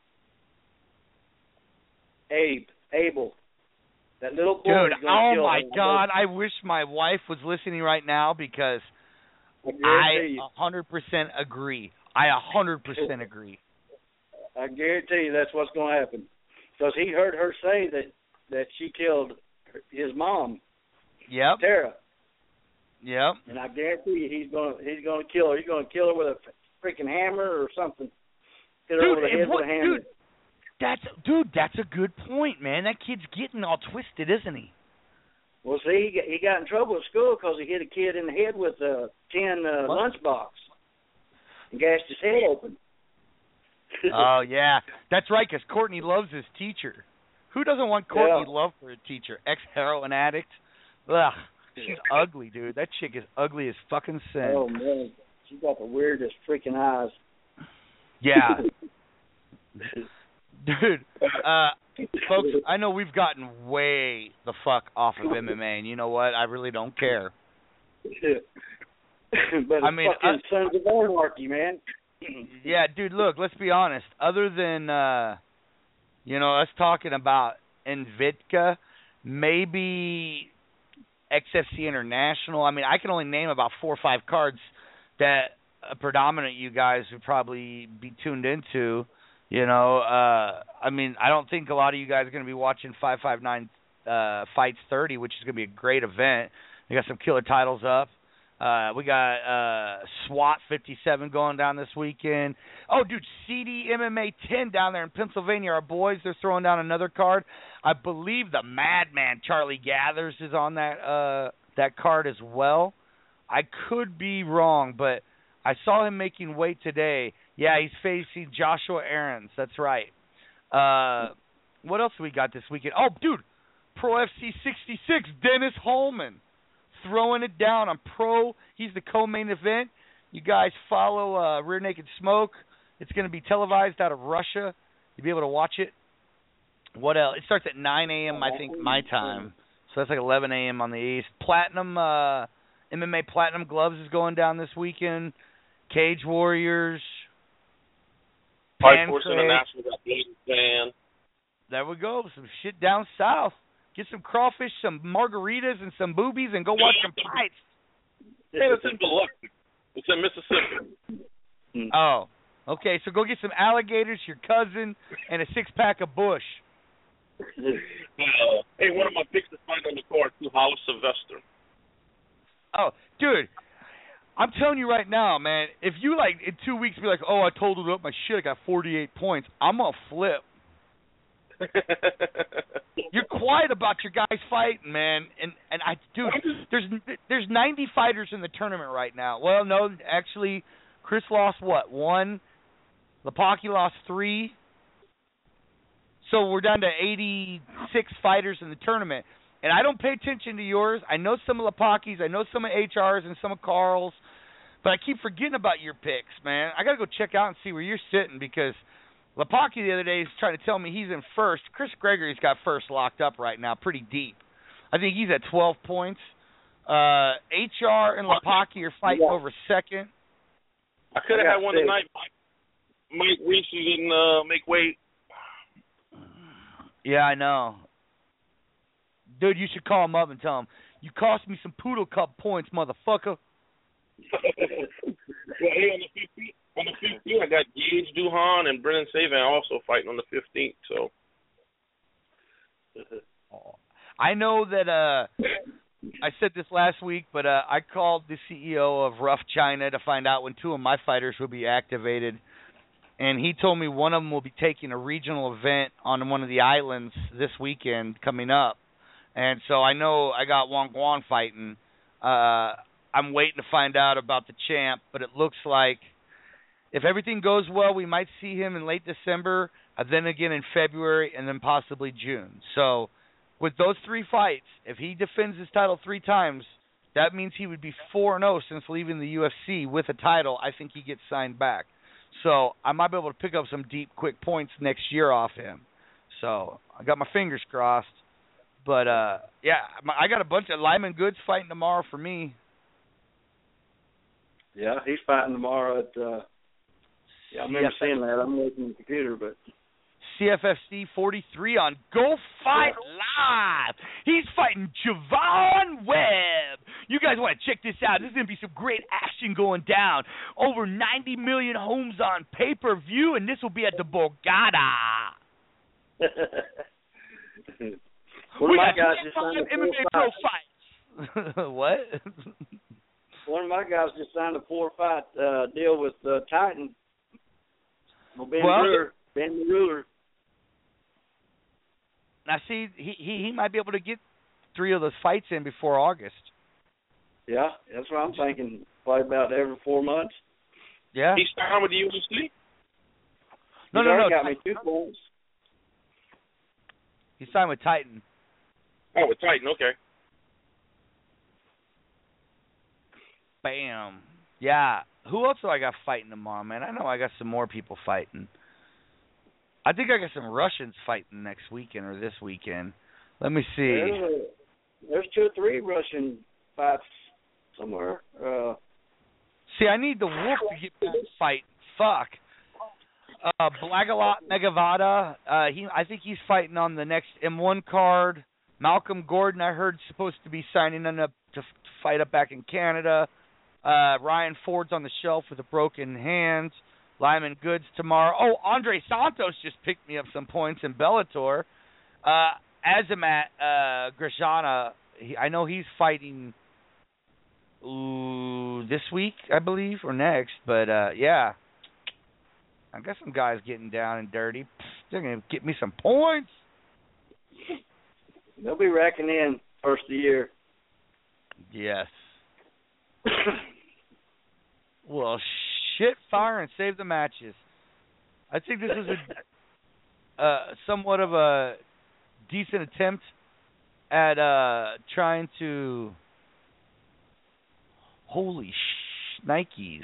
Abe, Abel. That little boy. Dude, is oh kill my her. God! I wish my wife was listening right now because I a hundred percent agree. I a hundred percent agree. I guarantee you that's what's going to happen. Because he heard her say that, that she killed his mom. Yep. Tara. Yep. And I guarantee you he's going to he's going to kill her. He's going to kill her with a freaking hammer or something. Hit her dude, over the head what, with a hammer. Dude, that's dude. That's a good point, man. That kid's getting all twisted, isn't he? Well, see, he got, he got in trouble at school because he hit a kid in the head with a tin uh, lunchbox and gashed his head open. Oh, yeah. That's right, because Courtney loves his teacher. Who doesn't want Courtney Yeah. Love for a teacher? Ex-heroin addict? Ugh, she's ugly, dude. That chick is ugly as fucking sin. Oh, man. She got the weirdest freaking eyes. Yeah. Dude, uh, folks, I know we've gotten way the fuck off of M M A, and you know what? I really don't care. But I mean, fucking I- sons of anarchy, man. Yeah, dude, look, let's be honest. Other than, uh, you know, us talking about Invicta, maybe X F C International. I mean, I can only name about four or five cards that uh, predominant you guys would probably be tuned into. You know, uh, I mean, I don't think a lot of you guys are going to be watching five five nine uh, Fights thirty, which is going to be a great event. We got some killer titles up. Uh, we got uh, SWAT fifty-seven going down this weekend. Oh, dude, C D M M A ten down there in Pennsylvania. Our boys, they're throwing down another card. I believe the Madman Charlie Gathers is on that uh, that card as well. I could be wrong, but I saw him making weight today. Yeah, he's facing Joshua Aarons. That's right. Uh, what else we got this weekend? Oh, dude, Pro F C sixty-six, Dennis Holman. Throwing it down on Pro. He's the co-main event. You guys follow uh, Rear Naked Smoke. It's going to be televised out of Russia. You'll be able to watch it. What else? It starts at nine a.m., I think, my time. So that's like eleven a.m. on the East. Platinum, uh, M M A Platinum Gloves is going down this weekend. Cage Warriors. Fight Force Pancrase. International got Asian fan. There we go. Some shit down south. Get some crawfish, some margaritas, and some boobies, and go watch some fights. Man, it's in Biloxi. It's in Mississippi. Oh, okay. So go get some alligators, your cousin, and a six-pack of Bush. Uh, hey, one of my picks to find on the card, too, Hollis Sylvester. Oh, dude, I'm telling you right now, man, if you, like, in two weeks be like, oh, I totaled up my shit, I got forty-eight points, I'm going to flip. You're quiet about your guys fighting, man, and and I, dude, there's there's ninety fighters in the tournament right now. Well, no, actually, Chris lost what, one? Lepaki lost three. So we're down to eighty-six fighters in the tournament, and I don't pay attention to yours. I know some of Lepaki's, I know some of H R's, and some of Carl's, but I keep forgetting about your picks, man. I gotta go check out and see where you're sitting because Lepaki the other day is trying to tell me he's in first. Chris Gregory's got first locked up right now, pretty deep. I think he's at twelve points. Uh, H R and Lepaki are fighting Yeah. over second. I could have had one tonight. Mike, Mike Reese didn't uh, make weight. Yeah, I know. Dude, you should call him up and tell him, you cost me some Poodle Cup points, motherfucker. Well, hey, on the fifteenth, on the fifteenth, I got Gage Duhan and Brennan Savan also fighting on the fifteenth. So I know that uh, I said this last week, but uh, I called the C E O of Rough China to find out when two of my fighters will be activated, and he told me one of them will be taking a regional event on one of the islands this weekend coming up. And so I know I got Wong Guan fighting. Uh, I'm waiting to find out about the champ, but it looks like if everything goes well, we might see him in late December, uh, then again in February, and then possibly June. So with those three fights, if he defends his title three times, that means he would be four and oh since leaving the U F C with a title. I think he gets signed back. So I might be able to pick up some deep, quick points next year off him. So I got my fingers crossed. But, uh, yeah, I got a bunch of Lyman Goods fighting tomorrow for me. Yeah, he's fighting tomorrow at, uh, yeah, I remember seeing that. I'm looking at the computer, but. C F F C forty-three on Go Fight Live. He's fighting Javon Webb. You guys want to check this out. This is going to be some great action going down. Over ninety million homes on pay-per-view, and this will be at the Borgata. One we of my got guys just signed a M M A four pro fight. fights. What? One of my guys just signed a four fight uh, deal with uh, Titan. Well, Ben Well, Ruler. Ben the Ruler. Now, see, he, he he might be able to get three of those fights in before August. Yeah, that's what I'm thinking. Probably about every four months. Yeah. He's signed with the U F C? No, He's no, already no. got me two points. He signed with Titan. Oh, with Titan, okay. Bam. Yeah. Who else do I got fighting tomorrow, man? I know I got some more people fighting. I think I got some Russians fighting next weekend or this weekend. Let me see. There's, a, there's two or three Russian fights somewhere. Uh, see, I need the Wolf to get back fight. Fuck. Uh, Blagolat Megavada. Uh, he, I think he's fighting on the next M one card. Malcolm Gordon, I heard, supposed to be signing up to, to fight up back in Canada. Uh, Ryan Ford's on the shelf with a broken hand. Lyman Goods tomorrow. Oh, Andre Santos just picked me up some points in Bellator. Uh, Azamat uh, Grajana, he, I know he's fighting ooh, this week, I believe, or next. But, uh, yeah. I got some guys getting down and dirty. They're going to get me some points. They'll be racking in first of the year. Yes. Well, shit, fire, and save the matches. I think this was a uh, somewhat of a decent attempt at uh, trying to... Holy sh... Nikes.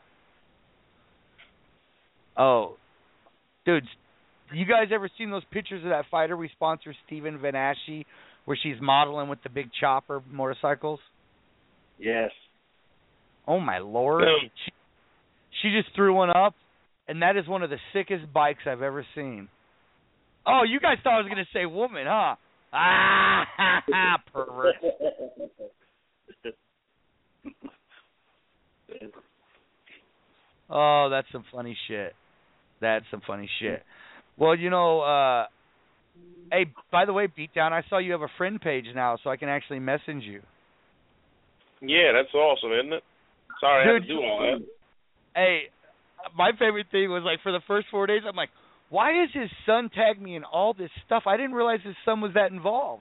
Oh. Dude, you guys ever seen those pictures of that fighter we sponsor, Stephen Van Ashe, where she's modeling with the big chopper motorcycles? Yes. Oh, my Lord. She, she just threw one up, and that is one of the sickest bikes I've ever seen. Oh, you guys thought I was going to say woman, huh? Ah, ha, ha, pervert. Oh, that's some funny shit. That's some funny shit. Well, you know, uh, hey, by the way, Beatdown, I saw you have a friend page now, so I can actually message you. Yeah, that's awesome, isn't it? Sorry, Dude, I had to do all that. Hey, my favorite thing was, like, for the first four days, I'm like, why is his son tagging me in all this stuff? I didn't realize his son was that involved.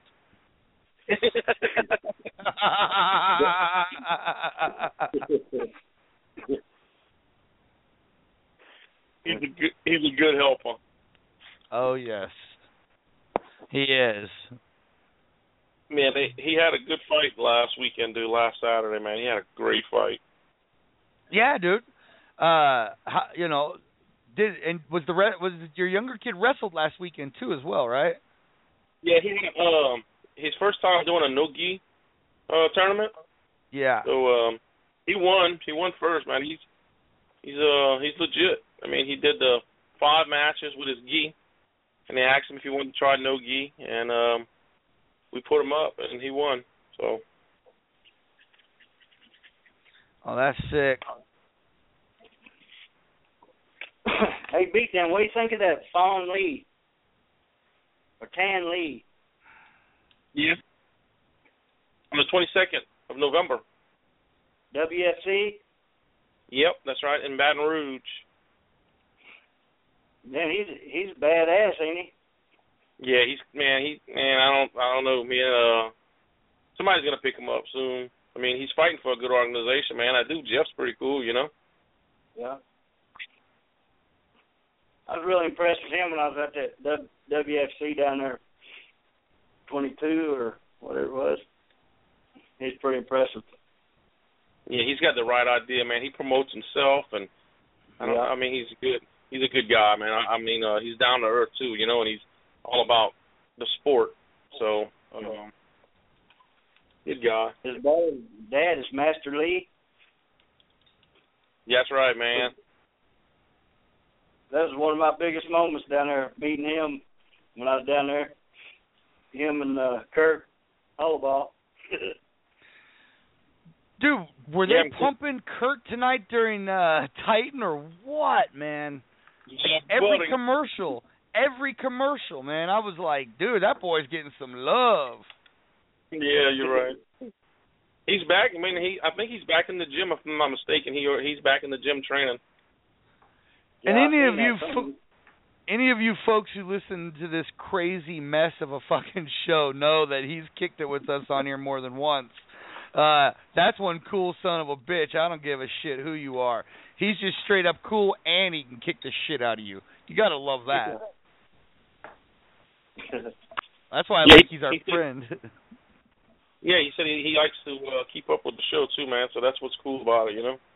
He's a good, he's a good helper. Oh, yes. He is. Man, they, he had a good fight last weekend, dude, last Saturday, man. He had a great fight. Yeah, dude. Uh, how, you know, did and was the re- was your younger kid wrestled last weekend too as well, right? Yeah, he had um his first time doing a no-gi uh, tournament. Yeah. So um, he won. He won first, man. He's he's uh he's legit. I mean, he did the five matches with his gi, and they asked him if he wanted to try no gi, and um, we put him up, and he won. So. Oh, that's sick. Hey, Beatdown, what do you think of that Fawn Lee? Or Tan Lee? Yeah. On the twenty-second of November. W F C? Yep, that's right, in Baton Rouge. Man, he's he's badass, ain't he? Yeah, he's man. He man. I don't. I don't know. Me. Uh, somebody's gonna pick him up soon. I mean, he's fighting for a good organization, man. I do. Jeff's pretty cool, you know. Yeah. I was really impressed with him when I was at that W F C down there, twenty-two or whatever it was. He's pretty impressive. Yeah, he's got the right idea, man. He promotes himself, and I don't. Yeah. I mean, he's good. He's a good guy, man. I, I mean, uh, he's down to earth too, you know, and he's all about the sport. So, um, good guy. His dad is Master Lee. Yeah, that's right, man. That was one of my biggest moments down there, beating him when I was down there. Him and uh, Kurt Hollowball. Dude, were they Yeah, pumping Kurt tonight during uh, Titan or what, man? Yeah, Every buddy. commercial, every commercial, man. I was like, dude, that boy's getting some love. Yeah, you're right. He's back. I mean, he. I think he's back in the gym. If I'm not mistaken, he he's back in the gym training. And Yeah, any I've of seen you, that fo- any of you folks who listen to this crazy mess of a fucking show know that he's kicked it with us on here more than once. Uh, that's one cool son of a bitch. I don't give a shit who you are. He's just straight up cool, and he can kick the shit out of you. You gotta love that. That's why I yeah, like he's our he friend. Yeah, he said he, he likes to uh, keep up with the show too, man. So that's what's cool about it, you know.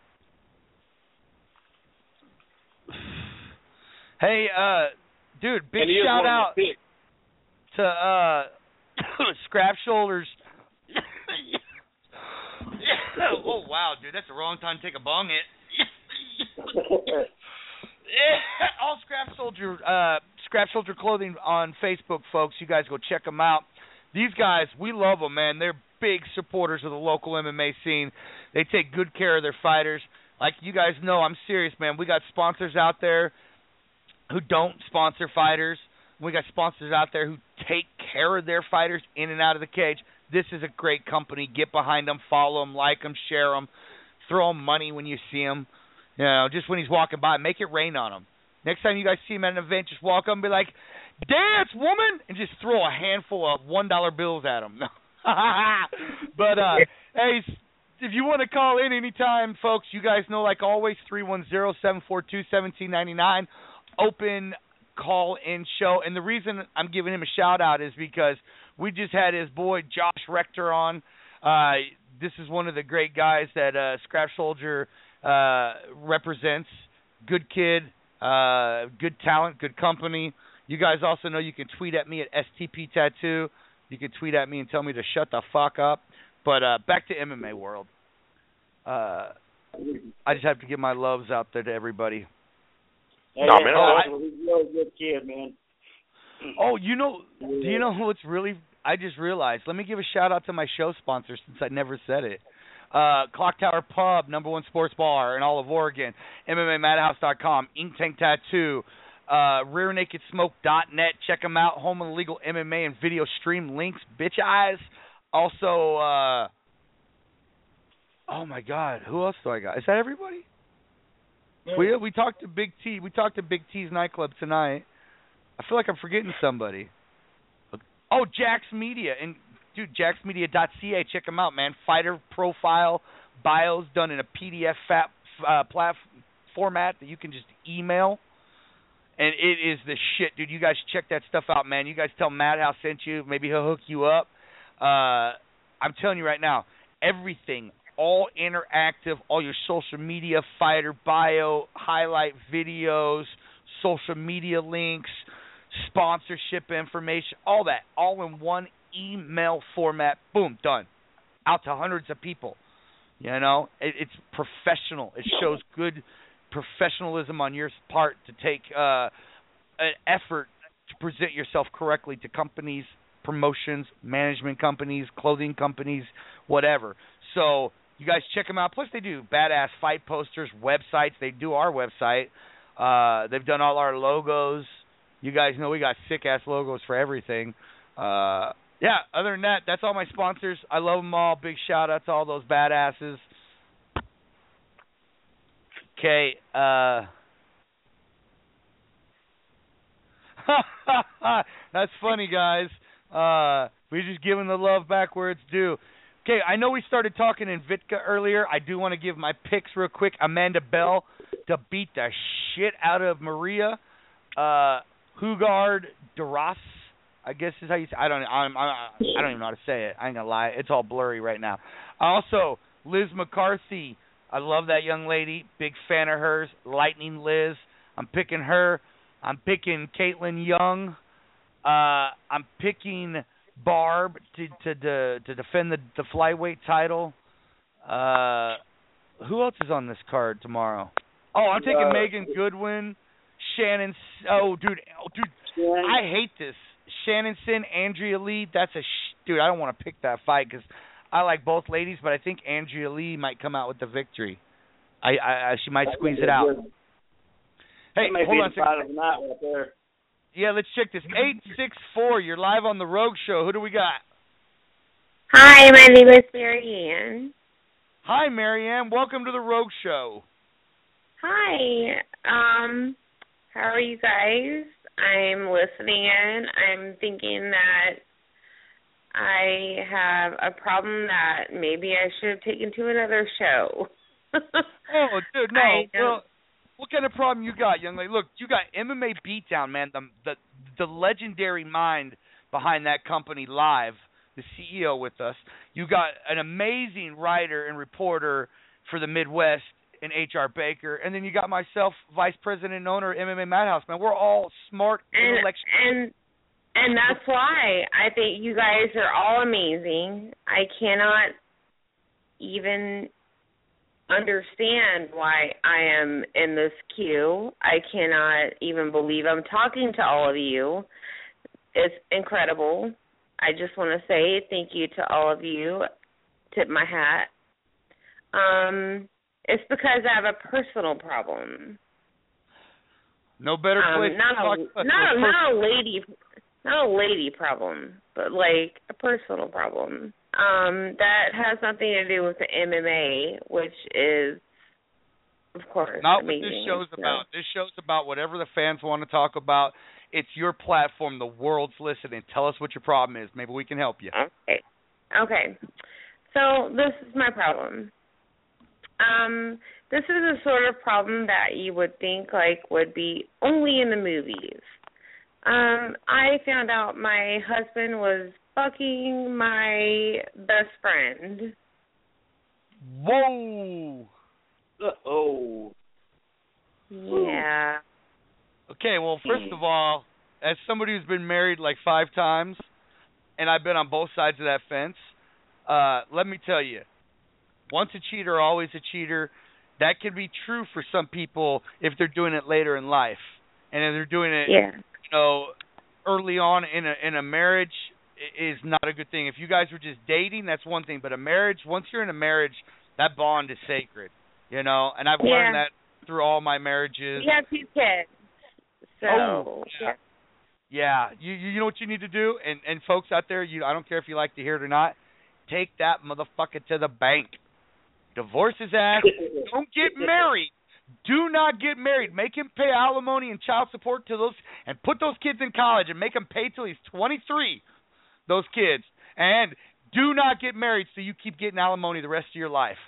Hey, uh, dude, big and he is shout one of out the picks. to uh, Scrap Shoulders. Oh wow, dude, that's the wrong time to take a bong hit. All Scrap Soldier, uh, Scrap Soldier Clothing on Facebook, folks. You guys go check them out. These guys, we love them, man. They're big supporters of the local M M A scene. They take good care of their fighters. Like you guys know, I'm serious, man. We got sponsors out there who don't sponsor fighters. We got sponsors out there who take care of their fighters in and out of the cage. This is a great company. Get behind them, follow them, like them, share them, throw them money when you see them. You know, just when he's walking by, make it rain on him. Next time you guys see him at an event, just walk up and be like, "Dance, woman," and just throw a handful of one dollar bills at him. But, uh, hey, if you want to call in anytime, folks, you guys know, like always, three one zero, seven four two, one seven nine nine, open call-in show. And the reason I'm giving him a shout-out is because we just had his boy Josh Rector on. Uh, this is one of the great guys that uh, Scrap Soldier uh, represents. Good kid, uh, good talent, good company. You guys also know you can tweet at me at S T P Tattoo. You can tweet at me and tell me to shut the fuck up. But uh, back to M M A world. Uh, I just have to give my loves out there to everybody. Hey, No, man, oh, I- he's a really good kid, man. Oh, you know, do you know who it's really, I just realized. Let me give a shout out to my show sponsor since I never said it. Uh, Clock Tower Pub, number one sports bar in all of Oregon. M M A Madhouse dot com, Ink Tank Tattoo, uh, Rear Naked Smoke dot net. Check them out. Home and Legal M M A and video stream links, bitch eyes. Also, uh, oh my God, who else do I got? Is that everybody? Yeah. We we talked to Big T. We talked to Big T's nightclub tonight. I feel like I'm forgetting somebody. Oh, Jax Media. And, dude, jax media dot c a. Check them out, man. Fighter profile, bios done in a P D F fat, uh, plat format that you can just email. And it is the shit, dude. You guys check that stuff out, man. You guys tell Madhouse sent you. Maybe he'll hook you up. Uh, I'm telling you right now, everything, all interactive, all your social media, fighter bio, highlight videos, social media links, sponsorship information, all that, all in one email format. Boom, done. Out to hundreds of people. You know, it, it's professional. It shows good professionalism on your part to take uh, an effort to present yourself correctly to companies, promotions, management companies, clothing companies, whatever. So you guys check them out. Plus they do badass fight posters, websites. They do our website. Uh, they've done all our logos. You guys know we got sick-ass logos for everything. Uh, yeah, other than that, that's all my sponsors. I love them all. Big shout-out to all those badasses. Okay. Uh, that's funny, guys. Uh, we're just giving the love back where it's due. Okay, I know we started talking in Vitka earlier. I do want to give my picks real quick. Amanda Bell to beat the shit out of Maria. Uh, Hugard Duras, I guess is how you say. I don't. I'm, I'm, I don't even know how to say it. I ain't gonna lie. It's all blurry right now. Also, Liz McCarthy. I love that young lady. Big fan of hers. Lightning Liz. I'm picking her. I'm picking Caitlin Young. Uh, I'm picking Barb to to to, to defend the, the flyweight title. Uh, who else is on this card tomorrow? Oh, I'm taking uh, Megan Goodwin. Shannon. Oh, dude. Oh, dude. Shannon. I hate this. Shannon Sin, Andrea Lee. That's a sh- dude. I don't want to pick that fight because I like both ladies, but I think Andrea Lee might come out with the victory. I, I, I she might squeeze it out. Good. Hey, that may hold be on a the fight of the night right there. Yeah, let's check this. eight six four, you're live on the Rogue Show. Who do we got? Hi, my name is Mary Ann. Hi, Mary Ann. Welcome to the Rogue Show. Hi. Um, how are you guys? I'm listening in. I'm thinking that I have a problem that maybe I should have taken to another show. Oh, dude, no. I don't- Well, what kind of problem you got, young lady? Look, you got M M A Beatdown, man, the the, the legendary mind behind that company live, the C E O with us. You got an amazing writer and reporter for the Midwest in H R Baker, and then you got myself, vice president and owner of M M A Madhouse, man. We're all smart, and, intellectual. and and that's why I think you guys are all amazing. I cannot even understand why I am in this queue. I cannot even believe I'm talking to all of you. It's incredible. I just want to say thank you to all of you. Tip my hat. Um, it's because I have a personal problem. No better Um, place not to talk a about not your a, not a lady, not a lady problem, but like a personal problem. Um, that has nothing to do with the M M A, which is, of course, Not amazing. what this show's So- about. This show's about whatever the fans want to talk about. It's your platform. The world's listening. Tell us what your problem is. Maybe we can help you. Okay. Okay. So this is my problem. Um, this is a sort of problem that you would think like would be only in the movies. Um, I found out my husband was fucking my best friend. Whoa. Oh. Yeah. Okay, well, first of all, as somebody who's been married like five times, and I've been on both sides of that fence, uh, let me tell you, once a cheater, always a cheater. That can be true for some people if they're doing it later in life, and if they're doing it, Yeah. you know, early on in a in a marriage i- is not a good thing. If you guys were just dating, that's one thing, but a marriage, once you're in a marriage, that bond is sacred, you know. And I've Yeah. learned that through all my marriages. We have two kids. So, Oh, yeah. yeah. Yeah, you you know what you need to do, and and folks out there, you I don't care if you like to hear it or not, take that motherfucker to the bank, divorce his ass, don't get married, do not get married, make him pay alimony and child support to those, and put those kids in college and make him pay till he's twenty-three, those kids, and do not get married so you keep getting alimony the rest of your life.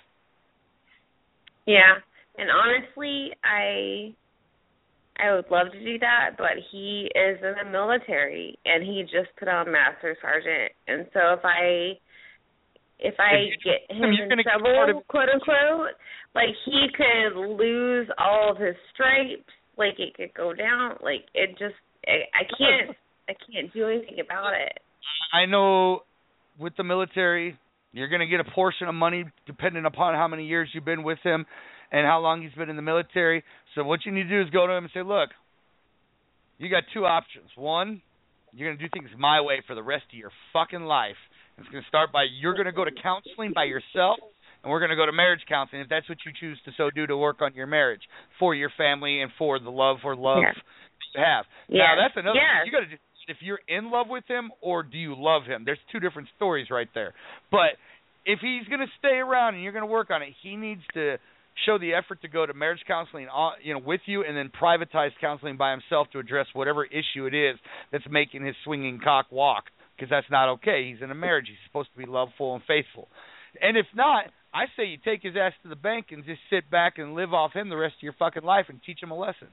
Yeah, and honestly, I I would love to do that, but he is in the military, and he just put on Master Sergeant, and so if I if I If you get do- him you're in gonna get part trouble, of- quote unquote, like he could lose all of his stripes, like it could go down, like it just I, I can't I can't do anything about it. I know with the military, you're going to get a portion of money depending upon how many years you've been with him and how long he's been in the military. So what you need to do is go to him and say, look, you got two options. One, you're going to do things my way for the rest of your fucking life. It's going to start by you're going to go to counseling by yourself, and we're going to go to marriage counseling if that's what you choose to so do to work on your marriage for your family and for the love or love Yeah. that you have. Yeah. Now, that's another Yeah. thing. You got to if you're in love with him or do you love him. There's two different stories right there. But if he's going to stay around and you're going to work on it, he needs to show the effort to go to marriage counseling, uh, you know, with you, and then privatize counseling by himself to address whatever issue it is that's making his swinging cock walk, because that's not okay. He's in a marriage. He's supposed to be loveful and faithful. And if not, I say you take his ass to the bank and just sit back and live off him the rest of your fucking life and teach him a lesson.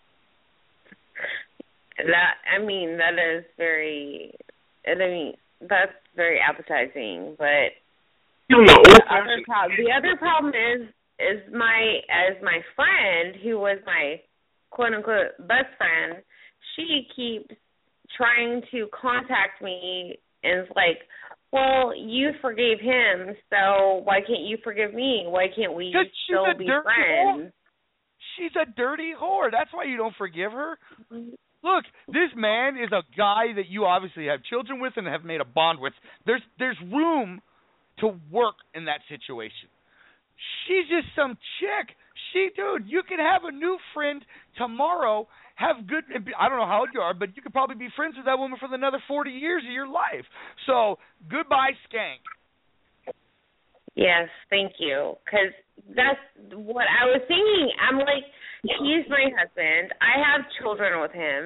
That I mean, that is very. I mean, that's very appetizing. But the other problem, the other problem is is my as my friend who was my quote unquote best friend. She keeps trying to contact me and is like, "Well, you forgave him, so why can't you forgive me? Why can't we 'Cause she's still a be dirty friends?" She's a dirty whore. That's why you don't forgive her. Look, this man is a guy that you obviously have children with and have made a bond with. There's there's room to work in that situation. She's just some chick. She, dude, you can have a new friend tomorrow, have good, I don't know how old you are, but you could probably be friends with that woman for another forty years of your life. So, goodbye, skank. Yes, thank you. Because that's what I was thinking. I'm like, he's my husband. I have children with him.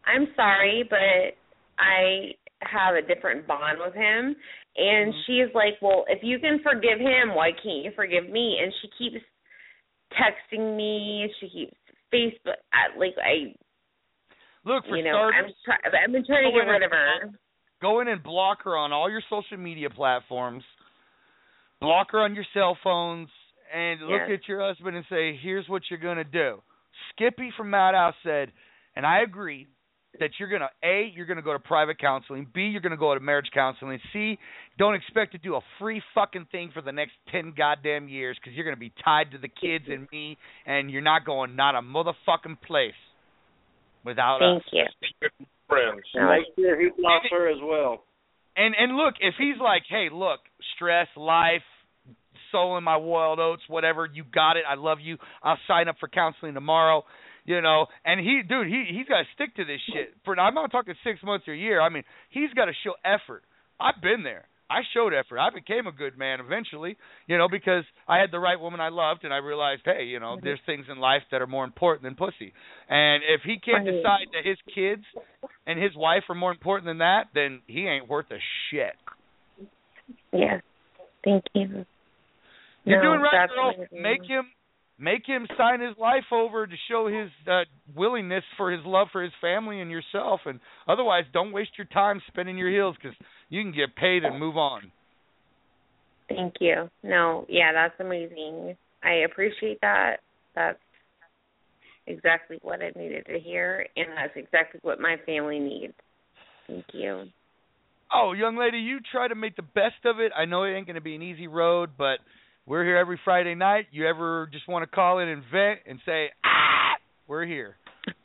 I'm sorry, but I have a different bond with him. And Mm-hmm. she's like, well, if you can forgive him, why can't you forgive me? And she keeps texting me. She keeps Facebook. I, like, I, Look, for you know, starters, I'm try, I've been trying to go get in rid and of her. Go in and block her on all your social media platforms. Block her on your cell phones, and look Yes. at your husband and say, here's what you're going to do. Skippy from Madhouse said, and I agree, that you're going to, A, you're going to go to private counseling, B, you're going to go to marriage counseling, C, don't expect to do a free fucking thing for the next ten goddamn years because you're going to be tied to the kids and me, and you're not going not a motherfucking place without Thank us. you. Friends. No. Make sure he blocks her as well. And and look, if he's like, hey, look, stress, life, soul in my wild oats, whatever, you got it, I love you, I'll sign up for counseling tomorrow, you know, and he, dude, he, he's got to stick to this shit. For I'm not talking six months or a year. I mean, he's got to show effort. I've been there. I showed effort. I became a good man eventually, you know, because I had the right woman I loved, and I realized, hey, you know, Mm-hmm. there's things in life that are more important than pussy. And if he can't Right. decide that his kids and his wife are more important than that, then he ain't worth a shit. Yes. Thank you. You're No, doing right, that's girl. amazing. Make him, make him sign his life over to show his uh, willingness for his love for his family and yourself. And otherwise, don't waste your time spinning your heels because you can get paid and move on. Thank you. No, yeah, that's amazing. I appreciate that. That's exactly what I needed to hear, and that's exactly what my family needs. Thank you. Oh, young lady, you try to make the best of it. I know it ain't going to be an easy road, but we're here every Friday night. You ever just want to call in and vent and say, ah, we're here.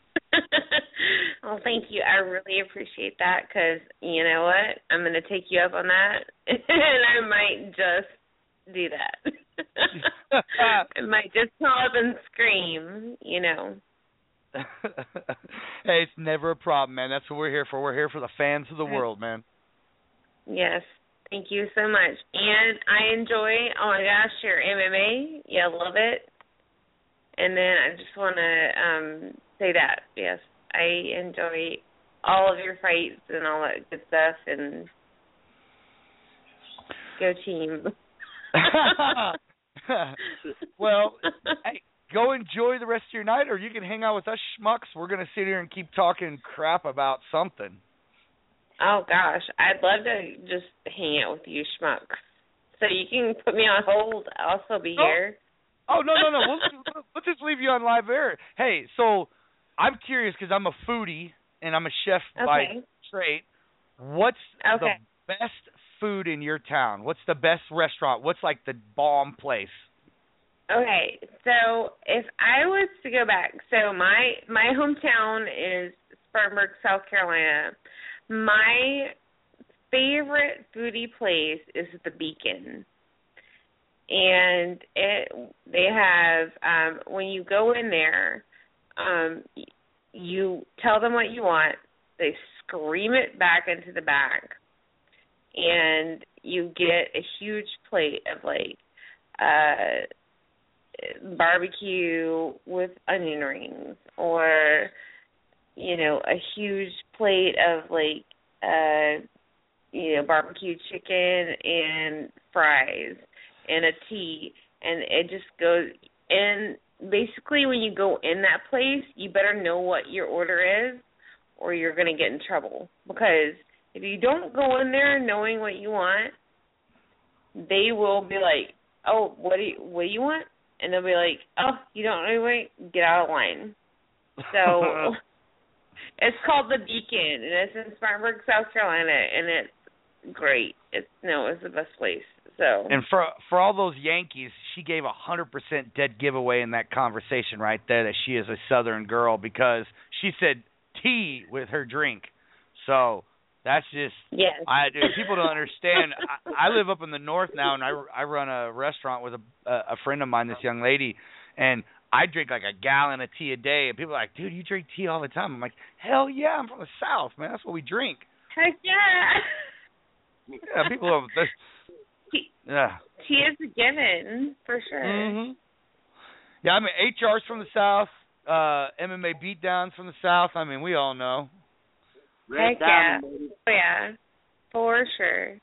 Well, thank you. I really appreciate that because, you know what, I'm going to take you up on that, and I might just do that. I might just call up and scream, you know. Hey, it's never a problem, man. That's what we're here for. We're here for the fans of the world, man. Yes. Thank you so much. And I enjoy, oh my gosh, your M M A. Yeah, love it. And then I just want to um, say that, yes, I enjoy all of your fights and all that good stuff. And go team. Well, hey, go enjoy the rest of your night, or you can hang out with us schmucks. We're going to sit here and keep talking crap about something. Oh, gosh. I'd love to just hang out with you schmucks. So you can put me on hold. I'll still be Oh. here. Oh, no, no, no. We'll, we'll just leave you on live air. Hey, so I'm curious because I'm a foodie and I'm a chef by Okay. trade. What's Okay. the best food in your town? What's the best restaurant? What's like the bomb place? Okay, so if I was to go back, so my my hometown is Spartanburg, South Carolina. My favorite foodie place is the Beacon, and it they have um, when you go in there, um, you tell them what you want. They scream it back into the bag, and you get a huge plate of like. Uh, barbecue with onion rings, or you know, a huge plate of like uh you know, barbecue chicken and fries and a tea, and it just goes. And basically when you go in that place, you better know what your order is or you're going to get in trouble, because if you don't go in there knowing what you want, they will be like, oh, what do you what do you want? And they'll be like, oh, you don't know what? Get out of line. So it's called the Beacon, and it's in Spartanburg, South Carolina, and it's great. It's no, it's the best place. So And for for all those Yankees, she gave a hundred percent dead giveaway in that conversation right there that she is a Southern girl, because she said tea with her drink. So that's just, yes. I dude, people don't understand. I, I live up in the north now, and I, I run a restaurant with a a friend of mine, this young lady, and I drink like a gallon of tea a day. And people are like, dude, you drink tea all the time. I'm like, hell yeah, I'm from the South, man. That's what we drink. Heck yeah. Yeah, people are. Tea, Yeah. tea is a given for sure. Mm-hmm. Yeah, I mean, H R's from the South. Uh, M M A Beatdown's from the South. I mean, we all know. Red Heck yeah. Diamond, baby. Oh, yeah. For sure.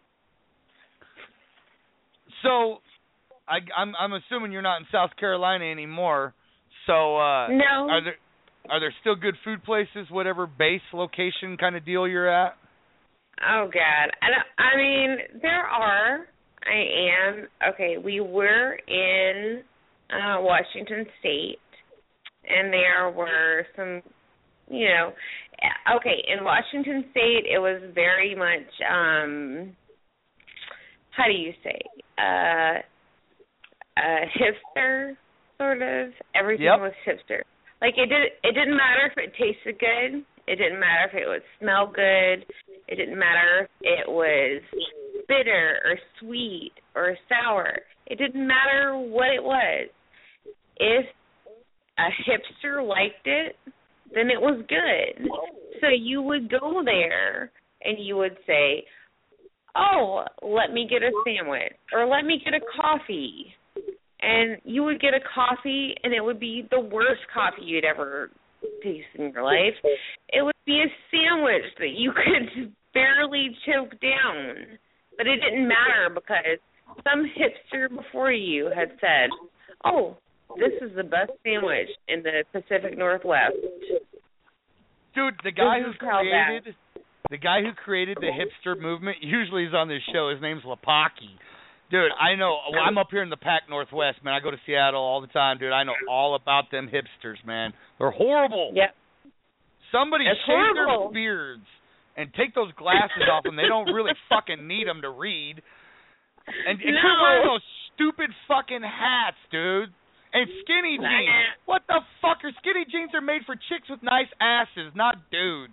So, I, I'm I'm assuming you're not in South Carolina anymore. So, uh, No. are there are there still good food places, whatever base location kind of deal you're at? Oh God, I don't, I mean there are. I am okay. We were in uh, Washington State, and there were some, you know, okay. In Washington State, it was very much um, how do you say, uh, uh, hipster sort of. Everything Yep. was hipster. Like it did. It didn't matter if it tasted good. It didn't matter if it would smell good. It didn't matter if it was bitter or sweet or sour. It didn't matter what it was. If a hipster liked it, then it was good. So you would go there and you would say, oh, let me get a sandwich or let me get a coffee. And you would get a coffee and it would be the worst coffee you'd ever taste in your life. It would be a sandwich that you could barely choke down. But it didn't matter because some hipster before you had said, oh, this is the best sandwich in the Pacific Northwest. Dude, the guy who This is how bad. created the guy who created the hipster movement usually is on this show. His name's Lapaki. Dude, I know. Well, I'm up here in the Pac Northwest, man. I go to Seattle all the time, dude. I know all about them hipsters, man. They're horrible. Yep. Somebody It's shave horrible. their beards and take those glasses off them. They don't really fucking need them to read. And, and No. quit wearing those stupid fucking hats, dude. And skinny Nah. jeans. What the fuck? Are skinny jeans are made for chicks with nice asses, not dudes.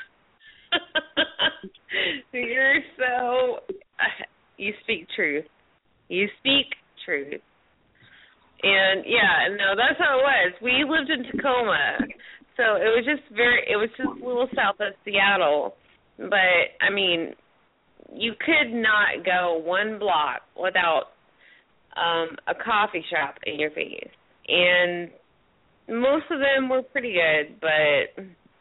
You're so. You speak truth. You speak truth. And yeah, no, that's how it was. We lived in Tacoma, so it was just very. It was just a little south of Seattle, but I mean, you could not go one block without um a coffee shop in your face, and most of them were pretty good, but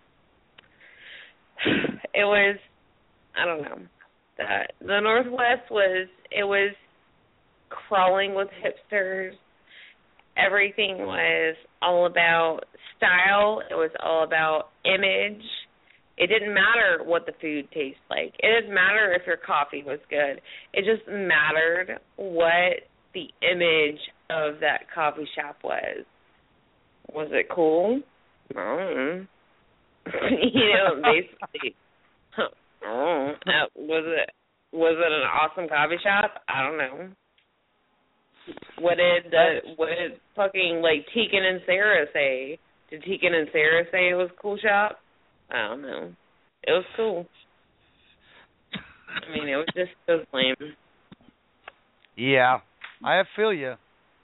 it was, I don't know. The the Northwest was it was crawling with hipsters. Everything was all about style. It was all about image. It didn't matter what the food tastes like. It didn't matter if your coffee was good. It just mattered what the image of that coffee shop was. Was it cool? I don't know. You know, basically. Oh, uh, was it was it an awesome coffee shop? I don't know. What did the what did fucking like Tegan and Sarah say? Did Tegan and Sarah say it was a cool shop? I don't know. It was cool. I mean, it was just so lame. Yeah, I feel you.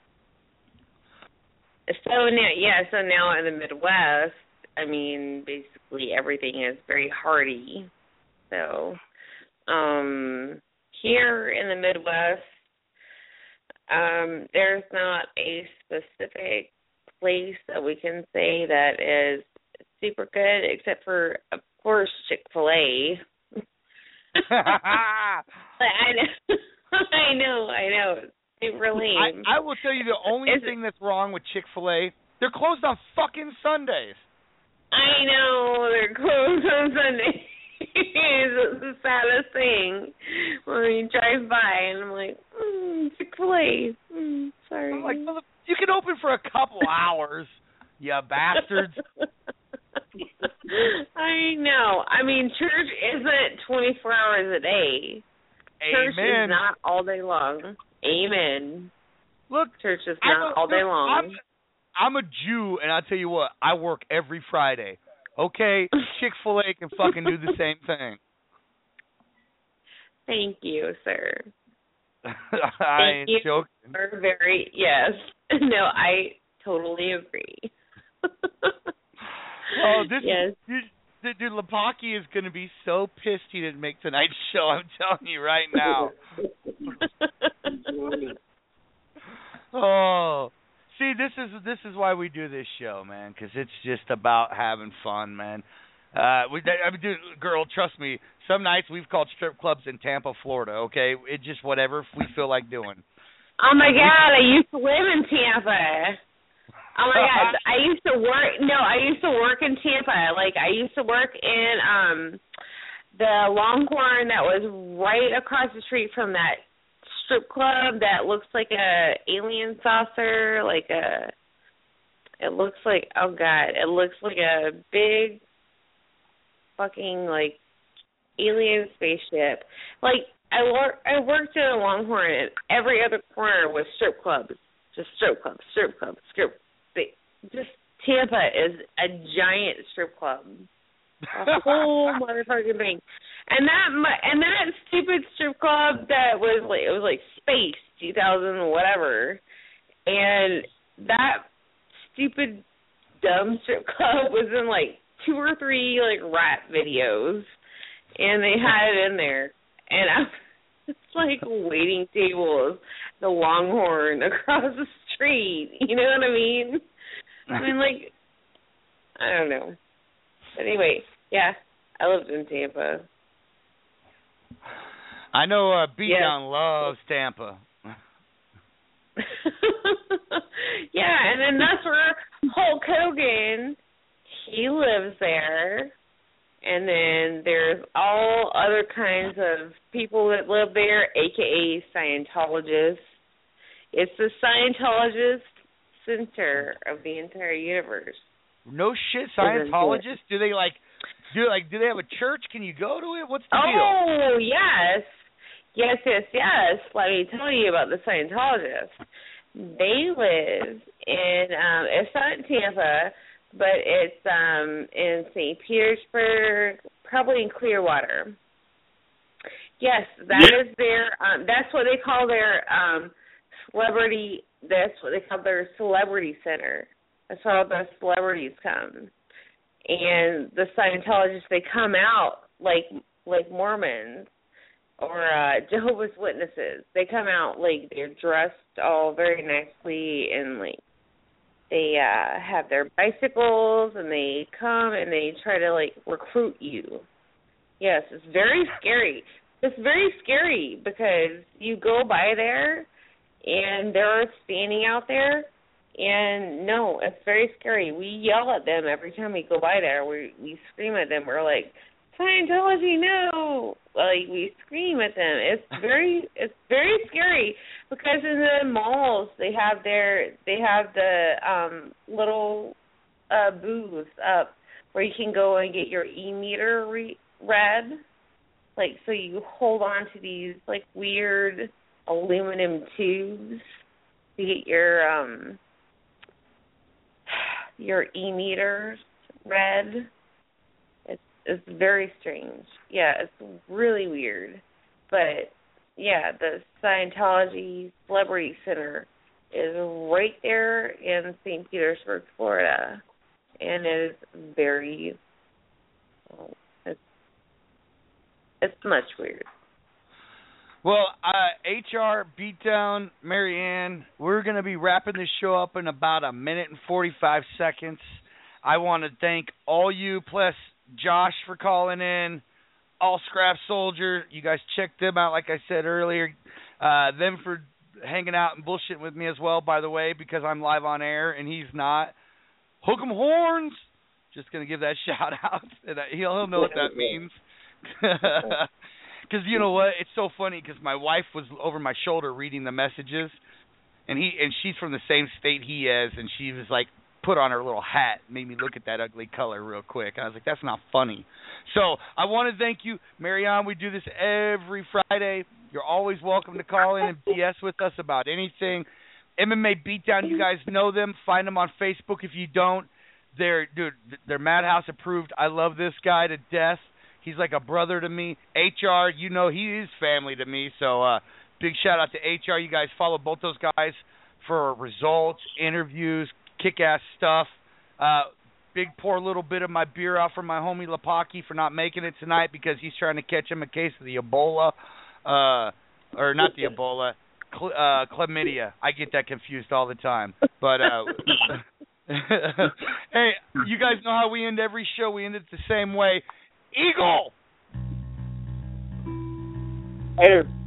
So now, yeah, so now in the Midwest, I mean, basically everything is very hearty. So, um, here in the Midwest, um, there's not a specific place that we can say that is super good, except for, of course, Chick-fil-A. I know, I know, I know. Super lame. I, I will tell you the only Is thing that's wrong with Chick-fil-A, they're closed on fucking Sundays. I know, they're closed on Sunday. It's the saddest thing when you drive by and I'm like, mm, Chick-fil-A. Mm, sorry. I'm like, well, you can open for a couple hours, you bastards. I know. I mean, church isn't twenty-four hours a day. Church Amen. is not all day long. Amen. Look, Church is I'm not a- all day look, long. I'm, I'm a Jew, and I'll tell you what, I work every Friday. Okay, Chick-fil-A can fucking do the same thing. Thank you, sir. I Thank ain't you. joking. Are very yes. No, I totally agree. Oh, this yes. dude, dude, dude Lapaki is going to be so pissed he didn't make tonight's show. I'm telling you right now. Oh, see, this is this is why we do this show, man, because it's just about having fun, man. Uh, we, I mean, dude, girl, trust me. Some nights we've called strip clubs in Tampa, Florida. Okay, it just whatever we feel like doing. Oh my God, I used to live in Tampa. Oh my God, I used to work. No, I used to work in Tampa. Like I used to work in um the Longhorn that was right across the street from that strip club that looks like a alien saucer, like a. It looks like oh God, it looks like a big fucking like alien spaceship. Like I work, I worked at a Longhorn, and every other corner was strip clubs, just strip clubs, strip clubs, strip. They, just Tampa is a giant strip club, a whole motherfucking thing. And that and that stupid strip club that was like it was like Space two thousand whatever, and that stupid dumb strip club was in like two or three like rap videos, and they had it in there, and I was like waiting tables, the Longhorn across the street. You know what I mean? I mean, like, I don't know. But anyway, yeah, I lived in Tampa. I know uh, Beatdown yeah. loves Tampa. Yeah, and then that's where Hulk Hogan, he lives there. And then there's all other kinds of people that live there, a k a. Scientologists. It's the Scientologist center of the entire universe. No shit, Scientologists? Do they like do like do they have a church? Can you go to it? What's the deal? Oh, yes. Yes, yes, yes. Let me tell you about the Scientologists. They live in um it's not in Tampa, but it's um in Saint Petersburg, probably in Clearwater. Yes, that is their um that's what they call their um celebrity that's what they call their celebrity center. That's where all the celebrities come. And the Scientologists, they come out like like Mormons or uh, Jehovah's Witnesses. They come out like they're dressed all very nicely and like they uh, have their bicycles and they come and they try to like recruit you. Yes, it's very scary. It's very scary because you go by there and they're standing out there, and no, it's very scary. We yell at them every time we go by there. We we scream at them. We're like, Scientology, no! Like we scream at them. It's very it's very scary because in the malls they have their they have the um, little uh, booths up where you can go and get your e-meter re- read. Like so, you hold on to these like weird aluminum tubes to get your um your e-meters read. It's it's very strange. Yeah, it's really weird. But yeah, the Scientology Celebrity Center is right there in Saint Petersburg, Florida, and it is very well, it's it's much weird. Well, uh, H R, Beatdown, Marianne, we're going to be wrapping this show up in about a minute and forty-five seconds. I want to thank all you, plus Josh for calling in, all Scrap Soldier. You guys check them out, like I said earlier. Uh, them for hanging out and bullshitting with me as well, by the way, because I'm live on air and he's not. Hook 'em horns. Just going to give that shout out. And he'll, he'll know what that means. Because you know what, it's so funny because my wife was over my shoulder reading the messages, and he and she's from the same state he is, and she was like, put on her little hat, made me look at that ugly color real quick. And I was like, that's not funny. So I want to thank you, Marianne. We do this every Friday. You're always welcome to call in and B S with us about anything. M M A Beatdown, you guys know them. Find them on Facebook if you don't. They're dude, they're Madhouse approved. I love this guy to death. He's like a brother to me. H R, you know he is family to me. So uh, big shout out to H R. You guys follow both those guys for results, interviews, kick-ass stuff. Uh, big pour a little bit of my beer out for my homie Lapaki for not making it tonight because he's trying to catch him a case of the Ebola. Uh, or not the Ebola, cl- uh, chlamydia. I get that confused all the time. But, uh, hey, you guys know how we end every show. We end it the same way. Eagle! Later.